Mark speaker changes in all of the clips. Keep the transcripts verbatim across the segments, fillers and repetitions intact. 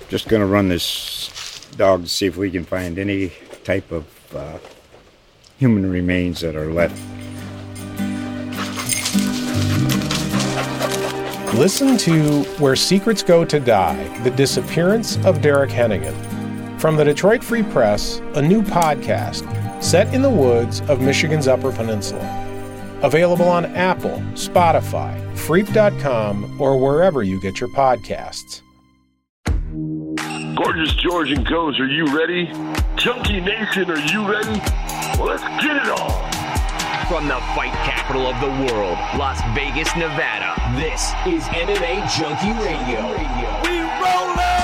Speaker 1: Just going to run this dog to see if we can find any type of uh, human remains that are left.
Speaker 2: Listen to Where Secrets Go to Die, The Disappearance of Derek Hennigan. From the Detroit Free Press, a new podcast set in the woods of Michigan's Upper Peninsula. Available on Apple, Spotify, Freep dot com, or wherever you get your podcasts.
Speaker 3: Gorgeous George and Goes, are you ready? Junkie Nation, are you ready? Well, let's get it on.
Speaker 4: From the fight capital of the world, Las Vegas, Nevada, this is M M A Junkie Radio. We rollin'!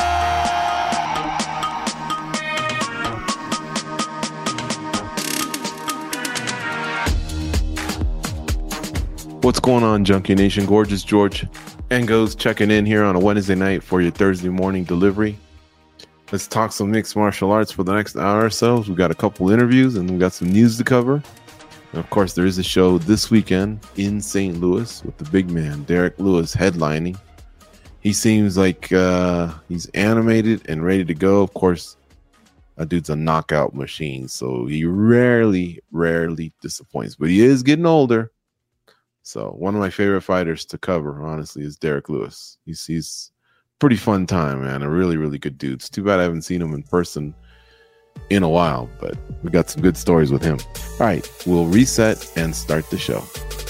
Speaker 5: What's going on, Junkie Nation? Gorgeous George and Goes checking in here on a Wednesday night for your Thursday morning delivery. Let's talk some mixed martial arts for the next hour or so. We've got a couple interviews and we've got some news to cover. And of course, there is a show this weekend in Saint Louis with the big man, Derek Lewis, headlining. He seems like uh, he's animated and ready to go. Of course, that dude's a knockout machine, so he rarely, rarely disappoints. But he is getting older. So one of my favorite fighters to cover, honestly, is Derek Lewis. He's, he's pretty fun time, man. A really, really good dude. It's too bad I haven't seen him in person in a while, but we got some good stories with him. All right, we'll reset and start the show.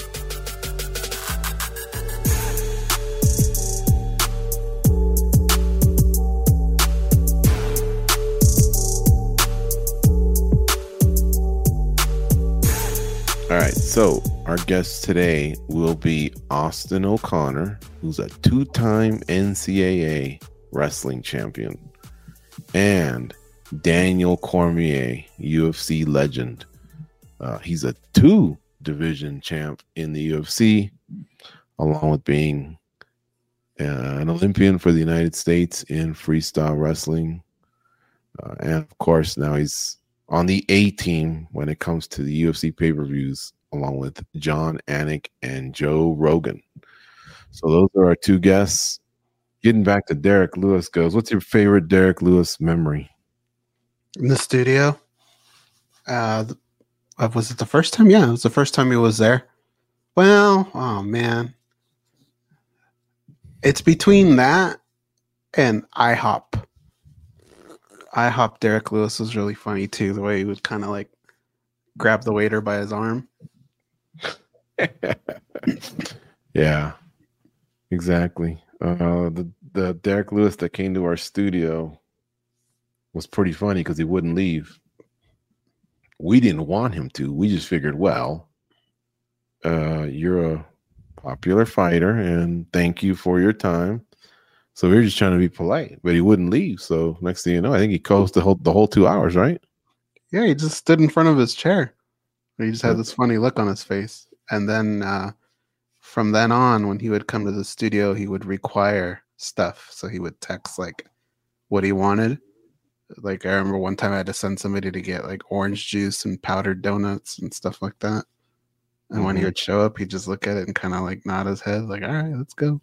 Speaker 5: All right, so our guest today will be Austin O'Connor, who's a two-time N C A A wrestling champion, and Daniel Cormier, U F C legend. Uh, he's a two-division champ in the U F C, along with being uh, an Olympian for the United States in freestyle wrestling. Uh, and, of course, now he's on the A team when it comes to the U F C pay-per-views, along with John Anik and Joe Rogan. So those are our two guests. Getting back to Derek Lewis Goes, what's your favorite Derek Lewis memory?
Speaker 6: In the studio. Uh, was it the first time? Yeah, it was the first time he was there. Well, oh man. It's between that and IHOP. IHOP Derek Lewis was really funny too, the way he would kind of like grab the waiter by his arm.
Speaker 5: Yeah, exactly. Uh, the, the Derek Lewis that came to our studio was pretty funny because he wouldn't leave. We didn't want him to. We just figured, well, uh, you're a popular fighter and thank you for your time. So we were just trying to be polite, but he wouldn't leave. So next thing you know, I think he coached the whole, the whole two hours, right?
Speaker 6: Yeah, he just stood in front of his chair. He just had this funny look on his face. And then uh, from then on, when he would come to the studio, he would require stuff. So he would text like what he wanted. Like I remember one time I had to send somebody to get like orange juice and powdered donuts and stuff like that. And mm-hmm. when he would show up, he'd just look at it and kind of like nod his head like, all right, let's go.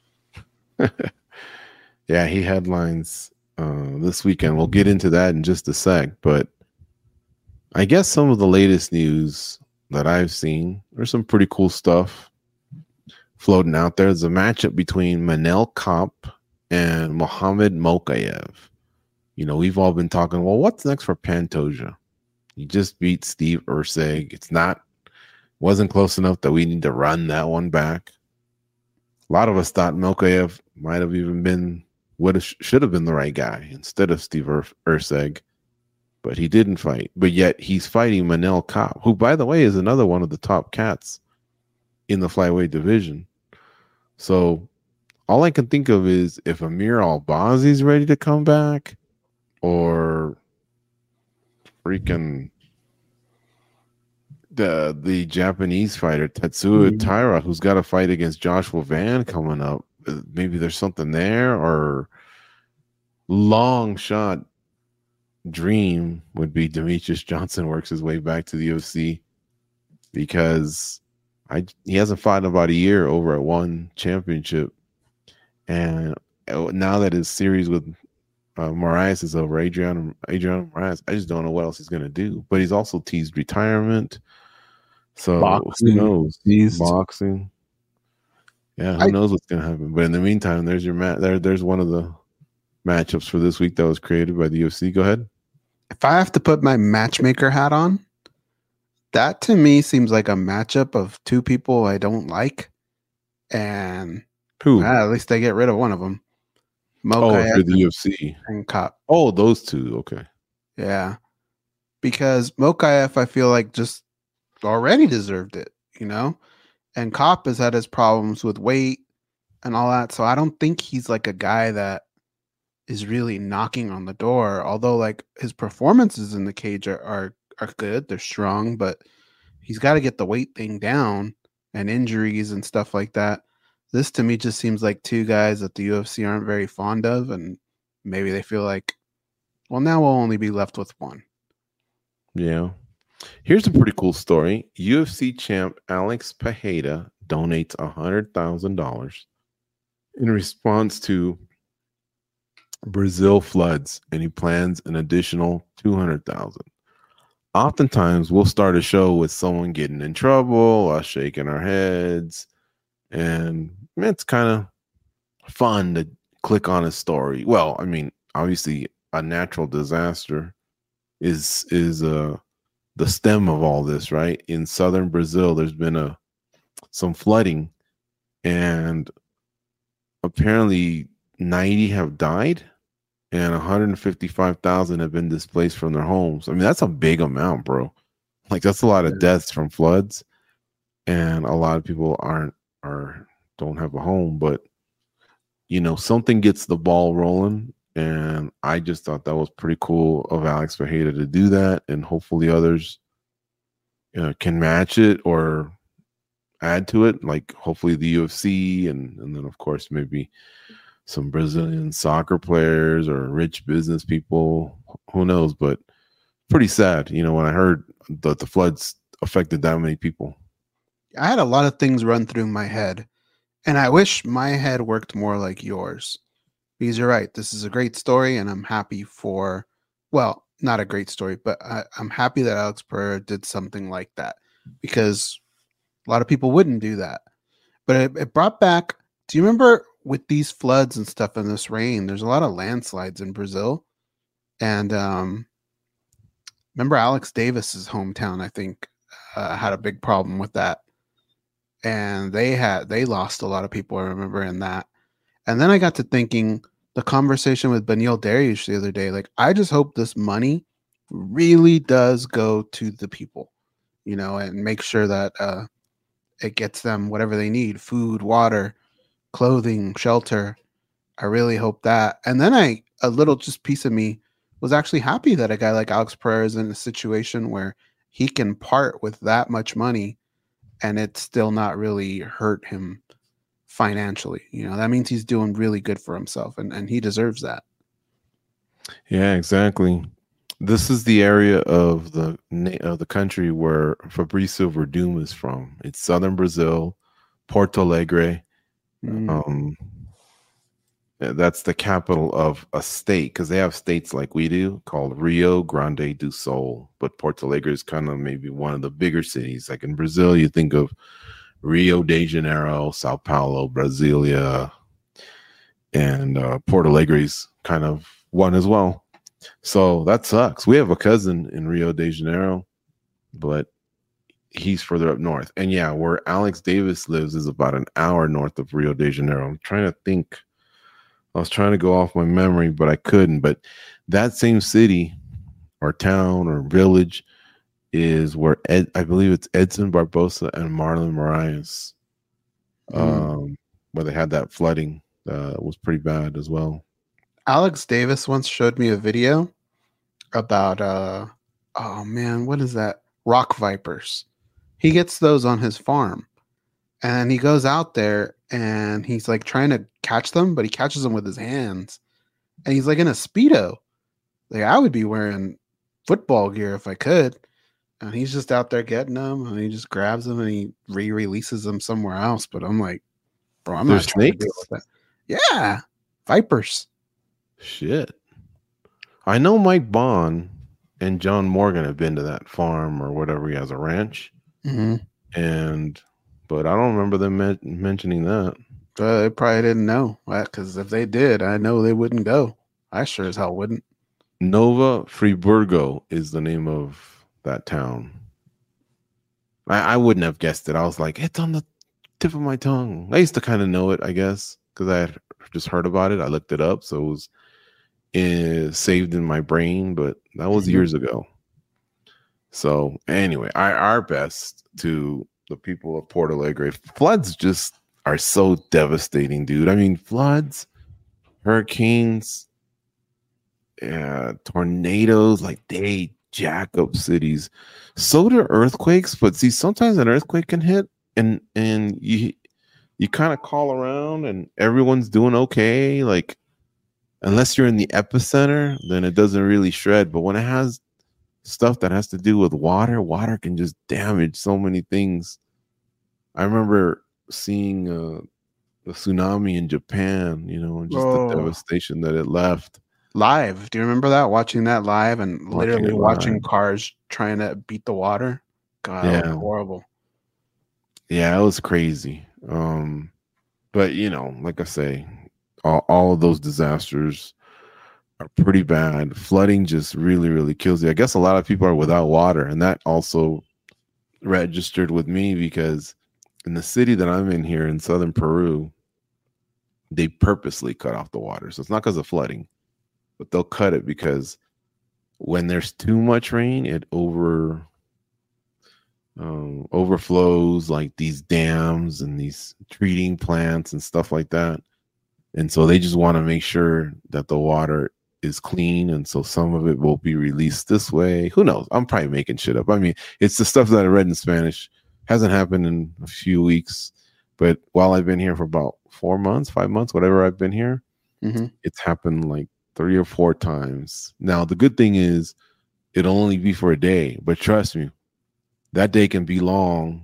Speaker 5: Yeah, he headlines uh, this weekend. We'll get into that in just a sec. But I guess some of the latest news that I've seen, there's some pretty cool stuff floating out there. There's a matchup between Manel Kape and Mohamed Mokaev. You know, we've all been talking, well, what's next for Pantoja? He just beat Steve Erceg. It's not, wasn't close enough that we need to run that one back. A lot of us thought Mokaev might have even been what should have been the right guy instead of Steve Ur- Erceg, but he didn't fight. But yet he's fighting Manel Kape, who, by the way, is another one of the top cats in the flyweight division. So all I can think of is if Amir Albazi's ready to come back, or freaking the the Japanese fighter Tetsuya mm-hmm. Taira, who's got a fight against Joshua Van coming up. Maybe there's something there, or long shot dream would be Demetrius Johnson works his way back to the U F C, because I he hasn't fought in about a year over at one championship, and oh, now that his series with uh, Moraes is over, Adriano Adriano Moraes, I just don't know what else he's gonna do. But he's also teased retirement. So
Speaker 6: Boxing,
Speaker 5: who knows?
Speaker 6: teased.
Speaker 5: Boxing. Yeah, who
Speaker 6: I-
Speaker 5: knows what's gonna happen? But in the meantime, there's your mat. There, there's one of the matchups for this week that was created by the U F C. Go ahead.
Speaker 6: If I have to put my matchmaker hat on, that to me seems like a matchup of two people I don't like, and
Speaker 5: Who?
Speaker 6: well, at least they get rid of one of them.
Speaker 5: oh,
Speaker 6: Mokaev
Speaker 5: for the U F C.
Speaker 6: and Cop.
Speaker 5: Oh, those two. Okay.
Speaker 6: Yeah, because Mokaev, I feel like just already deserved it, you know, and Cop has had his problems with weight and all that, so I don't think he's like a guy that is really knocking on the door. Although, like his performances in the cage are are, are good, they're strong, but he's got to get the weight thing down and injuries and stuff like that. This to me just seems like two guys that the U F C aren't very fond of, and maybe they feel like, well, now we'll only be left with one.
Speaker 5: Yeah. Here's a pretty cool story. U F C champ Alex Pereira donates one hundred thousand dollars in response to Brazil floods, and he plans an additional two hundred thousand dollars. Oftentimes, we'll start a show with someone getting in trouble, us shaking our heads, and it's kind of fun to click on a story. Well, I mean, obviously, a natural disaster is is uh the stem of all this, right? In southern Brazil, there's been a some flooding, and apparently ninety have died, and one hundred fifty-five thousand have been displaced from their homes. I mean, that's a big amount, bro. Like that's a lot of deaths from floods, and a lot of people aren't or don't have a home. But you know, something gets the ball rolling. And I just thought that was pretty cool of Alex Pereira to do that. And hopefully others uh, can match it or add to it. Like hopefully the U F C and, and then, of course, maybe some Brazilian soccer players or rich business people. Who knows? But pretty sad, you know, when I heard that the floods affected that many people.
Speaker 6: I had a lot of things run through my head, and I wish my head worked more like yours. Because you're right, this is a great story, and I'm happy for, well, not a great story, but I, I'm happy that Alex Pereira did something like that, because a lot of people wouldn't do that. But it, it brought back, do you remember with these floods and stuff and this rain, there's a lot of landslides in Brazil. And um, remember Alex Davis's hometown, I think, uh, had a big problem with that. And they had, they lost a lot of people, I remember, in that. And then I got to thinking the conversation with Beneil Dariush the other day, like, I just hope this money really does go to the people, you know, and make sure that uh, it gets them whatever they need, food, water, clothing, shelter. I really hope that. And then I, a little just piece of me was actually happy that a guy like Alex Pereira is in a situation where he can part with that much money and it still not really hurt him financially. You know, that means he's doing really good for himself, and, and he deserves that.
Speaker 5: Yeah, exactly. This is the area of the of the country where Fabrício Verdun is from. It's southern Brazil, Porto Alegre.
Speaker 6: Mm.
Speaker 5: Um, that's the capital of a state, because they have states like we do called Rio Grande do Sul. But Porto Alegre is kind of maybe one of the bigger cities. Like in Brazil, you think of Rio de Janeiro, Sao Paulo, Brasilia, and uh, Porto Alegre's kind of one as well. So that sucks. We have a cousin in Rio de Janeiro, but he's further up north. And yeah, where Alex Davis lives is about an hour north of Rio de Janeiro. I'm trying to think. I was trying to go off my memory, but I couldn't. But that same city or town or village is where Ed, I believe it's Edson Barbosa and Marlon Moraes, um, mm. where they had that flooding. Uh, was pretty bad as well.
Speaker 6: Alex Davis once showed me a video about, uh, oh man, what is that? Rock vipers. He gets those on his farm, and he goes out there and he's like trying to catch them, but he catches them with his hands, and he's like in a Speedo. Like, I would be wearing football gear if I could. And he's just out there getting them, and he just grabs them and he re-releases them somewhere else. But I'm like, bro, I'm
Speaker 5: There's
Speaker 6: not trying
Speaker 5: snakes?
Speaker 6: to deal with that. Yeah, Vipers.
Speaker 5: Shit. I know Mike Bond and John Morgan have been to that farm or whatever. He has a ranch.
Speaker 6: Mm-hmm.
Speaker 5: And, but I don't remember them men- mentioning that.
Speaker 6: Uh, they probably didn't know. Because if they did, I know they wouldn't go. I sure as hell wouldn't.
Speaker 5: Nova Friburgo is the name of that town. I, I wouldn't have guessed it. I was like, it's on the tip of my tongue. I used to kind of know it, I guess, because I had just heard about it. I looked it up, so it was uh, saved in my brain, but that was years ago. So anyway, our, our best to the people of Porto Alegre. Floods just are so devastating, dude. I mean, floods, hurricanes, uh, tornadoes, like they jack up cities. So do earthquakes, but see, sometimes an earthquake can hit and and you you kind of call around and everyone's doing okay. Like, unless you're in the epicenter, then it doesn't really shred. But when it has stuff that has to do with water, water can just damage so many things. I remember seeing uh, the tsunami in Japan, you know, and just
Speaker 6: Oh.
Speaker 5: the devastation that it left.
Speaker 6: Live. Do you remember that? Watching that live and
Speaker 5: Watching
Speaker 6: literally
Speaker 5: it
Speaker 6: watching
Speaker 5: live.
Speaker 6: cars trying to beat the water. God, that was
Speaker 5: Yeah.
Speaker 6: horrible.
Speaker 5: Yeah, it was crazy. Um, but you know, like I say, all, all of those disasters are pretty bad. Flooding just really, really kills you. I guess a lot of people are without water, and that also registered with me because in the city that I'm in here in southern Peru, they purposely cut off the water. So it's not because of flooding, but they'll cut it because when there's too much rain, it over um, overflows like these dams and these treating plants and stuff like that. And so they just want to make sure that the water is clean. And so some of it will be released this way. Who knows? I'm probably making shit up. I mean, it's the stuff that I read in Spanish. Hasn't happened in a few weeks. But while I've been here for about four months, five months, whatever I've been here,
Speaker 6: Mm-hmm.
Speaker 5: it's happened like three or four times. Now, the good thing is it'll only be for a day. But trust me, that day can be long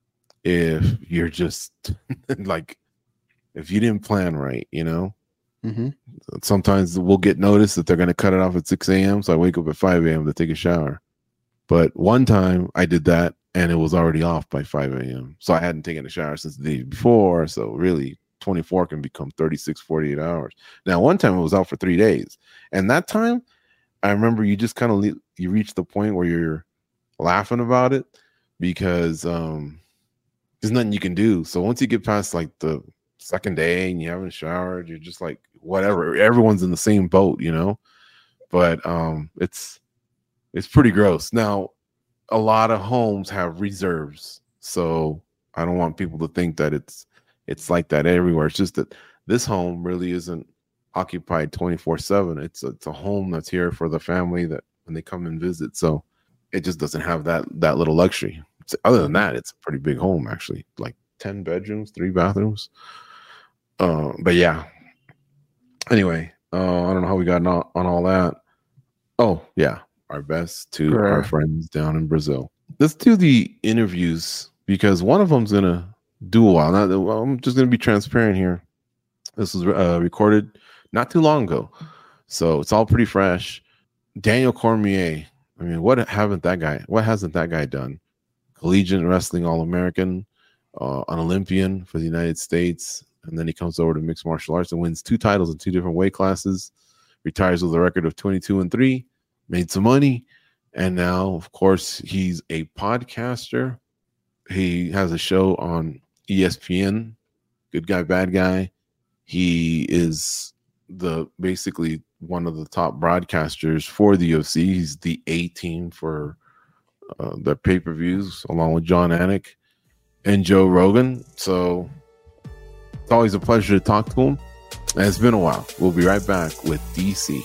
Speaker 5: if you're just like, if you didn't plan right, you know?
Speaker 6: Mm-hmm.
Speaker 5: Sometimes we'll get notice that they're going to cut it off at six a.m. So I wake up at five a.m. to take a shower. But one time I did that and it was already off by five a.m. So I hadn't taken a shower since the day before. So really, twenty-four can become thirty-six, forty-eight hours. Now, one time it was out for three days. And that time, I remember you just kind of le- you reach the point where you're laughing about it because um, there's nothing you can do. So once you get past like the second day and you haven't showered, you're just like, whatever. Everyone's in the same boat, you know? But um, it's it's pretty gross. Now, a lot of homes have reserves. So I don't want people to think that it's it's like that everywhere. It's just that this home really isn't occupied twenty-four seven. It's a, it's a home that's here for the family that when they come and visit. So it just doesn't have that that little luxury. It's, other than that, it's a pretty big home, actually. Like ten bedrooms, three bathrooms. Uh, but yeah. Anyway, uh, I don't know how we got on, on all that. Oh, yeah. Our best to
Speaker 6: Sure.
Speaker 5: our friends down in Brazil. Let's do the interviews because one of them's going to do a while. Now, well, I'm just going to be transparent here. This was uh, recorded not too long ago. So it's all pretty fresh. Daniel Cormier. I mean, what haven't that guy, what hasn't that guy done? Collegiate wrestling All-American, uh, an Olympian for the United States. And then he comes over to mixed martial arts and wins two titles in two different weight classes, retires with a record of twenty-two and three, made some money. And now, of course, he's a podcaster. He has a show on E S P N, Good Guy, Bad Guy. He is the basically one of the top broadcasters for the U F C. He's the A team for uh, the pay-per-views, along with John Anik and Joe Rogan. So it's always a pleasure to talk to him. And it's been a while. We'll be right back with D C.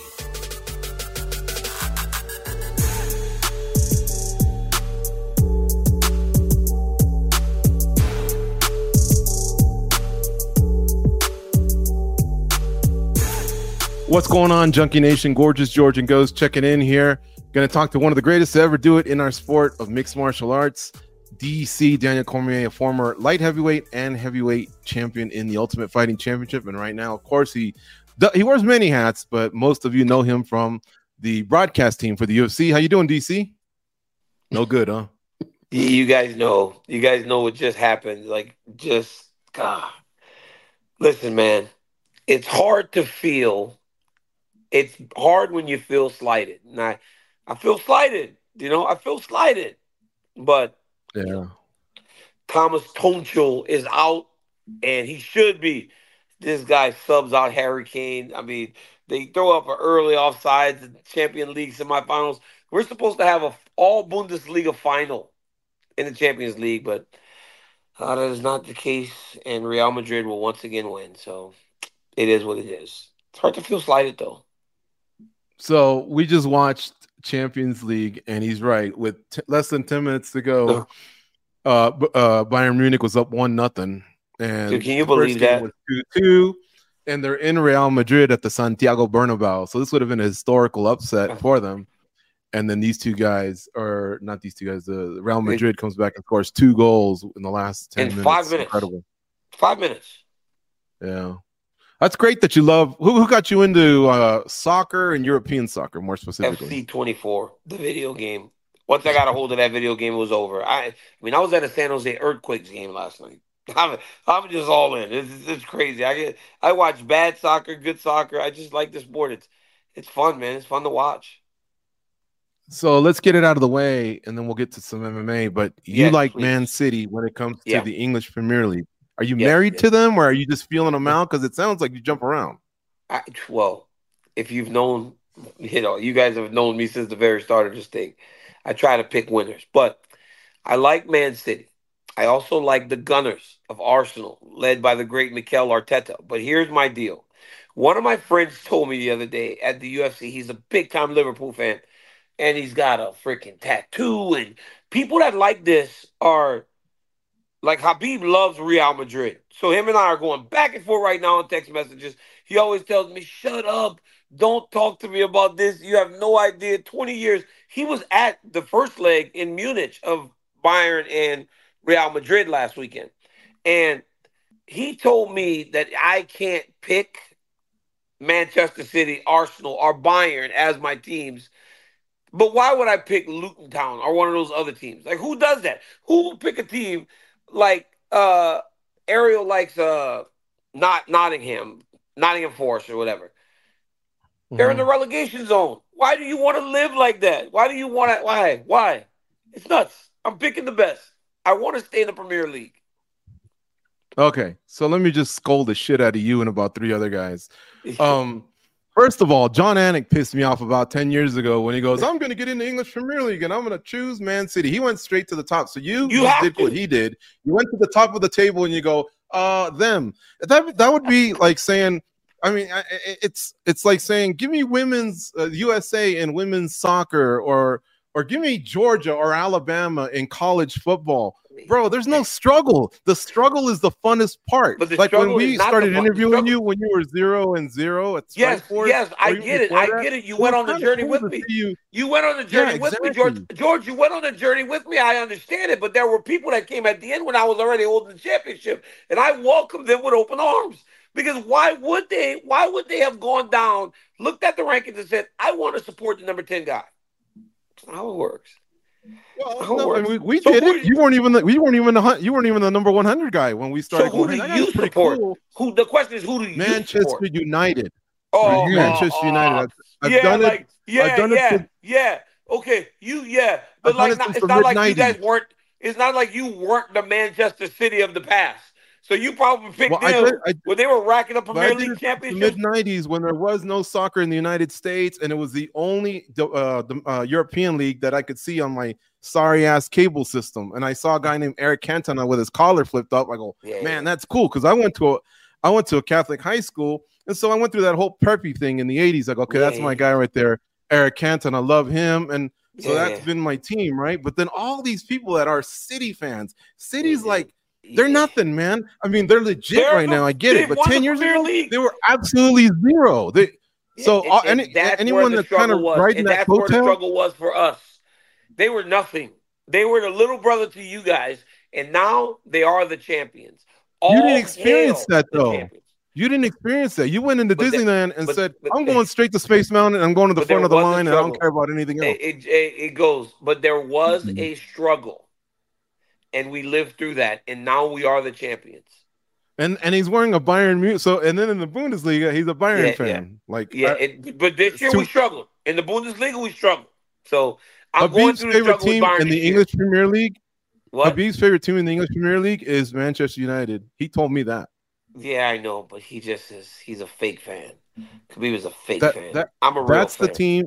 Speaker 5: What's going on, Junkie Nation? Gorgeous George and Ghost checking in here. Going to talk to one of the greatest to ever do it in our sport of mixed martial arts, D C, Daniel Cormier, a former light heavyweight and heavyweight champion in the Ultimate Fighting Championship. And right now, of course, he he wears many hats, but most of you know him from the broadcast team for the U F C. How you doing, D C? No good, huh?
Speaker 7: You guys know. You guys know what just happened. Like, just, God. Listen, man. It's hard to feel. It's hard when you feel slighted. And I, I feel slighted. You know, I feel slighted. But
Speaker 5: yeah,
Speaker 7: you know, Thomas Tuchel is out, and he should be. This guy subs out Harry Kane. I mean, they throw up an early offsides in the Champions League semifinals. We're supposed to have a all Bundesliga final in the Champions League, but uh, that is not the case, and Real Madrid will once again win. So it is what it is. It's hard to feel slighted, though.
Speaker 5: So we just watched Champions League, and he's right. With t- less than ten minutes to go, uh, uh, Bayern Munich was up one nothing, and
Speaker 7: Dude, can you believe that?
Speaker 5: Was two two, and they're in Real Madrid at the Santiago Bernabeu. So this would have been a historical upset for them. And then these two guys, or not these two guys, the uh, Real Madrid comes back and scores two goals in the last ten
Speaker 7: in
Speaker 5: minutes.
Speaker 7: Five minutes.
Speaker 5: Incredible.
Speaker 7: Five minutes.
Speaker 5: Yeah. That's great that you love. Who, who got you into uh, soccer and European soccer, more specifically?
Speaker 7: F C twenty-four, the video game. Once I got a hold of that video game, it was over. I, I mean, I was at a San Jose Earthquakes game last night. I'm, I'm just all in. It's, it's crazy. I get, I watch bad soccer, good soccer. I just like the sport. It's, it's fun, man. It's fun to watch.
Speaker 5: So let's get it out of the way, and then we'll get to some M M A. But you
Speaker 7: Yes,
Speaker 5: like
Speaker 7: please.
Speaker 5: Man City when it comes to
Speaker 7: Yeah.
Speaker 5: the English Premier League. Are you
Speaker 7: Yes,
Speaker 5: married
Speaker 7: yes.
Speaker 5: to them, or are you just feeling them out? Because it sounds like you jump around.
Speaker 7: I, well, if you've known, you know, you guys have known me since the very start of this thing. I try to pick winners, but I like Man City. I also like the Gunners of Arsenal, led by the great Mikel Arteta. But here's my deal. One of my friends told me the other day at the U F C, he's a big-time Liverpool fan, and he's got a freaking tattoo. And people that like this are, like, Habib loves Real Madrid. So him and I are going back and forth right now on text messages. He always tells me, shut up. Don't talk to me about this. You have no idea. twenty years. He was at the first leg in Munich of Bayern and Real Madrid last weekend. And he told me that I can't pick Manchester City, Arsenal, or Bayern as my teams. But why would I pick Luton Town or one of those other teams? Like, who does that? Who will pick a team like uh, Ariel likes uh, not Nottingham, Nottingham Forest or whatever? They're in the relegation zone. Why do you want to live like that? Why do you want to? Why? Why? It's nuts. I'm picking the best. I want to stay in the Premier League.
Speaker 5: Okay, so let me just scold the shit out of you and about three other guys. Um, first of all, John Anik pissed me off about ten years ago when he goes, I'm going to get in the English Premier League and I'm going to choose Man City. He went straight to the top. So you,
Speaker 7: You
Speaker 5: just
Speaker 7: have
Speaker 5: did
Speaker 7: to.
Speaker 5: what he did. You went to the top of the table and you go, uh, them. That, that would be like saying, I mean, I- I- it's it's like saying, give me women's uh, U S A and women's soccer, or or give me Georgia or Alabama in college football. Bro, there's no struggle. The struggle is the funnest part.
Speaker 7: But the
Speaker 5: Like when
Speaker 7: struggle
Speaker 5: we
Speaker 7: is not
Speaker 5: started
Speaker 7: the fun- the
Speaker 5: interviewing
Speaker 7: struggle-
Speaker 5: you when you were zero and zero at
Speaker 7: Yes,
Speaker 5: Strikeforce,
Speaker 7: yes, I
Speaker 5: or even
Speaker 7: get it.
Speaker 5: before
Speaker 7: I
Speaker 5: that,
Speaker 7: get it. You
Speaker 5: it
Speaker 7: went
Speaker 5: was
Speaker 7: on the
Speaker 5: kinda
Speaker 7: journey
Speaker 5: cool
Speaker 7: with
Speaker 5: to
Speaker 7: me.
Speaker 5: see You.
Speaker 7: You went on the journey
Speaker 5: Yeah,
Speaker 7: with me, George.
Speaker 5: exactly.
Speaker 7: George, you went on the journey with me. I understand it, but there were people that came at the end when I was already holding the championship, and I welcomed them with open arms. Because why would they? Why would they have gone down, looked at the rankings, and said, "I want to support the number ten guy"? That's not how it works.
Speaker 5: Well,
Speaker 7: How it
Speaker 5: no,
Speaker 7: works.
Speaker 5: and we, we
Speaker 7: So
Speaker 5: did
Speaker 7: who
Speaker 5: it.
Speaker 7: do
Speaker 5: You
Speaker 7: you-
Speaker 5: weren't even the you weren't even the hun- you weren't even the number one hundred guy when we
Speaker 7: So
Speaker 5: started.
Speaker 7: who
Speaker 5: going,
Speaker 7: do
Speaker 5: "Hey, that
Speaker 7: you
Speaker 5: guy's pretty
Speaker 7: support?
Speaker 5: cool."
Speaker 7: Who? The question is, who do you
Speaker 5: Manchester
Speaker 7: support?
Speaker 5: United.
Speaker 7: Oh,
Speaker 5: Right, Manchester
Speaker 7: oh,
Speaker 5: United.
Speaker 7: oh.
Speaker 5: I've, I've
Speaker 7: yeah,
Speaker 5: done
Speaker 7: like,
Speaker 5: it.
Speaker 7: yeah,
Speaker 5: I've done it
Speaker 7: yeah,
Speaker 5: since-
Speaker 7: yeah. Okay, you, yeah, but
Speaker 5: I've done
Speaker 7: like,
Speaker 5: it
Speaker 7: not,
Speaker 5: since
Speaker 7: it's
Speaker 5: the
Speaker 7: not like you
Speaker 5: mid-nineties.
Speaker 7: guys weren't. It's not like you weren't the Manchester City of the past. So you probably picked
Speaker 5: Well, I
Speaker 7: them
Speaker 5: did- I-
Speaker 7: when they were racking up
Speaker 5: But I
Speaker 7: Premier
Speaker 5: did
Speaker 7: League
Speaker 5: it in the
Speaker 7: championships.
Speaker 5: mid nineties when there was no soccer in the United States, and it was the only uh, the, uh, European league that I could see on my sorry ass cable system. And I saw a guy named Eric Cantona with his collar flipped up. I go,
Speaker 7: Yeah.
Speaker 5: man, that's cool, because I went to a I went to a Catholic high school, and so I went through that whole preppy thing in the eighties. I go, okay, that's
Speaker 7: Yeah.
Speaker 5: my guy right there, Eric Cantona. I love him, and so
Speaker 7: Yeah.
Speaker 5: that's been my team, right? But then all these people that are City fans, City's
Speaker 7: Yeah.
Speaker 5: like. They're
Speaker 7: Yeah.
Speaker 5: nothing, man. I mean, they're legit
Speaker 7: They're
Speaker 5: right
Speaker 7: the-
Speaker 5: now. I get
Speaker 7: they've
Speaker 5: it, but
Speaker 7: won
Speaker 5: ten
Speaker 7: the
Speaker 5: years
Speaker 7: Premier
Speaker 5: ago,
Speaker 7: League.
Speaker 5: they were absolutely zero. They, so
Speaker 7: And-
Speaker 5: all,
Speaker 7: and
Speaker 5: any,
Speaker 7: that's
Speaker 5: anyone
Speaker 7: where the
Speaker 5: that's kind of
Speaker 7: struggle was.
Speaker 5: riding
Speaker 7: and
Speaker 5: that
Speaker 7: that's where the
Speaker 5: coattail,
Speaker 7: struggle was for us. They were nothing. They were the little brother to you guys, and now they are the champions. All
Speaker 5: didn't experience
Speaker 7: hail
Speaker 5: that,
Speaker 7: the
Speaker 5: though.
Speaker 7: champions.
Speaker 5: You didn't experience that. You went into
Speaker 7: But the-
Speaker 5: Disneyland and
Speaker 7: but-
Speaker 5: said,
Speaker 7: but-
Speaker 5: I'm going straight to Space Mountain and I'm going to the
Speaker 7: But
Speaker 5: front
Speaker 7: there
Speaker 5: of the
Speaker 7: was a
Speaker 5: line and I don't
Speaker 7: struggle.
Speaker 5: care about anything else.
Speaker 7: It, it, it goes, but there was
Speaker 5: Mhm.
Speaker 7: a struggle, and we lived through that, and now we are the champions.
Speaker 5: And and he's wearing a Bayern Munich. So and then in the Bundesliga, he's a Bayern
Speaker 7: Yeah,
Speaker 5: fan. Like
Speaker 7: Yeah,
Speaker 5: I-
Speaker 7: it, but this
Speaker 5: it's
Speaker 7: year
Speaker 5: too-
Speaker 7: we struggled. In the Bundesliga, we struggled. So I'm going
Speaker 5: Habib's
Speaker 7: through the
Speaker 5: favorite
Speaker 7: struggle with
Speaker 5: team
Speaker 7: Bayern
Speaker 5: in the
Speaker 7: this year.
Speaker 5: English Premier League.
Speaker 7: What?
Speaker 5: Habib's favorite team in the English Premier League is Manchester United. He told me that.
Speaker 7: Yeah, I know, but he just is. He's a fake fan. Khabib is a fake
Speaker 5: That-
Speaker 7: fan.
Speaker 5: that-
Speaker 7: I'm a real
Speaker 5: That's
Speaker 7: fan.
Speaker 5: the team.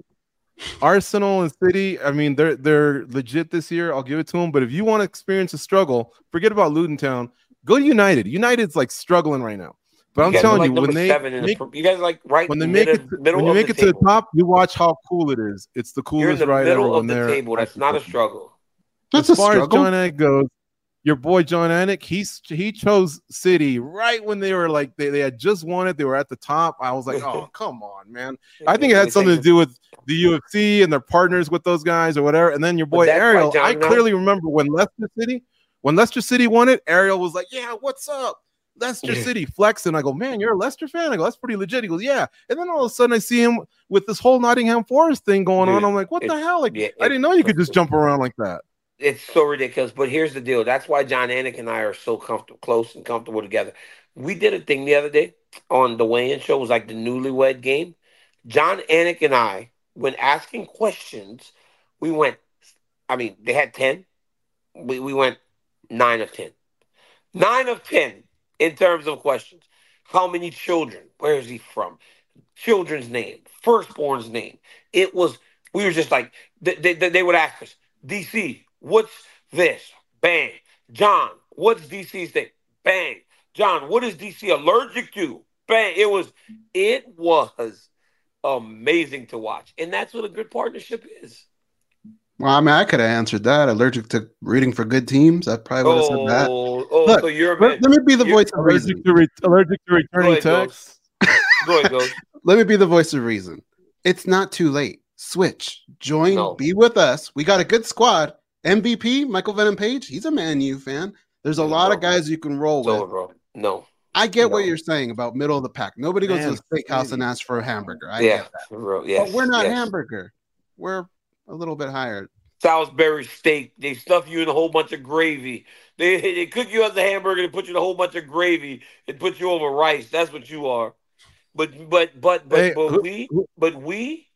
Speaker 5: Arsenal and City. I mean, they're they're legit this year. I'll give it to them. But if you want to experience a struggle, forget about Luton Town. Go to United. United's like struggling right now. But
Speaker 7: You
Speaker 5: I'm
Speaker 7: guys are
Speaker 5: telling
Speaker 7: like
Speaker 5: you,
Speaker 7: number
Speaker 5: when they
Speaker 7: seven in the
Speaker 5: make,
Speaker 7: pr- you guys are like right
Speaker 5: when they
Speaker 7: in
Speaker 5: make
Speaker 7: the
Speaker 5: it to,
Speaker 7: middle
Speaker 5: when you
Speaker 7: of
Speaker 5: make
Speaker 7: the
Speaker 5: it to the
Speaker 7: table.
Speaker 5: top, you watch how cool it is. It's the
Speaker 7: You're in
Speaker 5: coolest
Speaker 7: the
Speaker 5: ride ever
Speaker 7: middle
Speaker 5: when
Speaker 7: of the
Speaker 5: they're
Speaker 7: table. That's not a struggle.
Speaker 6: That's
Speaker 5: as
Speaker 6: a
Speaker 5: far
Speaker 6: struggle.
Speaker 5: as John Anik goes, your boy John Anik, he's he chose City right when they were like they, they had just won it. They were at the top. I was like, oh come on, man. I think it had something to do with the U F C and their partners with those guys or whatever. And then your boy
Speaker 7: that's why
Speaker 5: Ariel,
Speaker 7: John
Speaker 5: I
Speaker 7: knows.
Speaker 5: clearly remember when Leicester City, when Leicester City won it, Ariel was like, yeah, what's up? Leicester City flexing. I go, man, you're a Leicester fan? I go, that's pretty legit. He goes, yeah. And then all of a sudden I see him with this whole Nottingham Forest thing going
Speaker 7: Dude,
Speaker 5: on. I'm like, what the
Speaker 7: it's-
Speaker 5: hell? Like,
Speaker 7: yeah,
Speaker 5: I didn't know you could just jump around like that.
Speaker 7: It's so ridiculous. But here's the deal. That's why John Anik and I are so comfortable, close and comfortable together. We did a thing the other day on the weigh-in show. It was like the newlywed game. John Anik and I, when asking questions, we went, I mean, they had ten. We, we went nine of ten. Nine of ten in terms of questions. How many children? Where is he from? Children's name. Firstborn's name. It was, we were just like, they, they, they would ask us, D C, what's this? Bang. John, what's D C's thing? Bang. John, what is D C allergic to? Bang. It was, it was amazing to watch. And that's what a good partnership is.
Speaker 6: Well, I mean, I could have answered that. Allergic to rooting for good teams. I probably would have said that.
Speaker 7: Oh, oh
Speaker 6: Look,
Speaker 7: so you're a
Speaker 6: Let,
Speaker 7: man.
Speaker 6: let me be the
Speaker 7: You're
Speaker 6: voice of reason.
Speaker 5: Allergic to, re- allergic to returning
Speaker 7: ahead, Ghost.
Speaker 5: texts.
Speaker 7: Go ahead, Ghost.
Speaker 6: Let me be the voice of reason. It's not too late. Switch, join,
Speaker 7: No.
Speaker 6: be with us. We got a good squad. M V P, Michael Venom Page, he's a Man U fan. There's a
Speaker 7: No,
Speaker 6: lot of
Speaker 7: bro.
Speaker 6: guys you can roll
Speaker 7: It's
Speaker 6: with.
Speaker 7: over, bro. No.
Speaker 6: I get what
Speaker 7: No.
Speaker 6: you're saying about middle of the pack. Nobody goes
Speaker 5: Man,
Speaker 6: to the steakhouse and
Speaker 5: City.
Speaker 6: asks for a hamburger. I
Speaker 7: yeah.
Speaker 6: get that.
Speaker 7: For real. Yes.
Speaker 6: But we're not
Speaker 7: yes.
Speaker 6: hamburger. We're a little bit higher.
Speaker 7: Salisbury steak. They stuff you in a whole bunch of gravy. They they cook you as a hamburger and put you in a whole bunch of gravy and put you over rice. That's what you are. But but but but
Speaker 5: Hey,
Speaker 7: but
Speaker 5: who-
Speaker 7: we
Speaker 5: who-
Speaker 7: but we.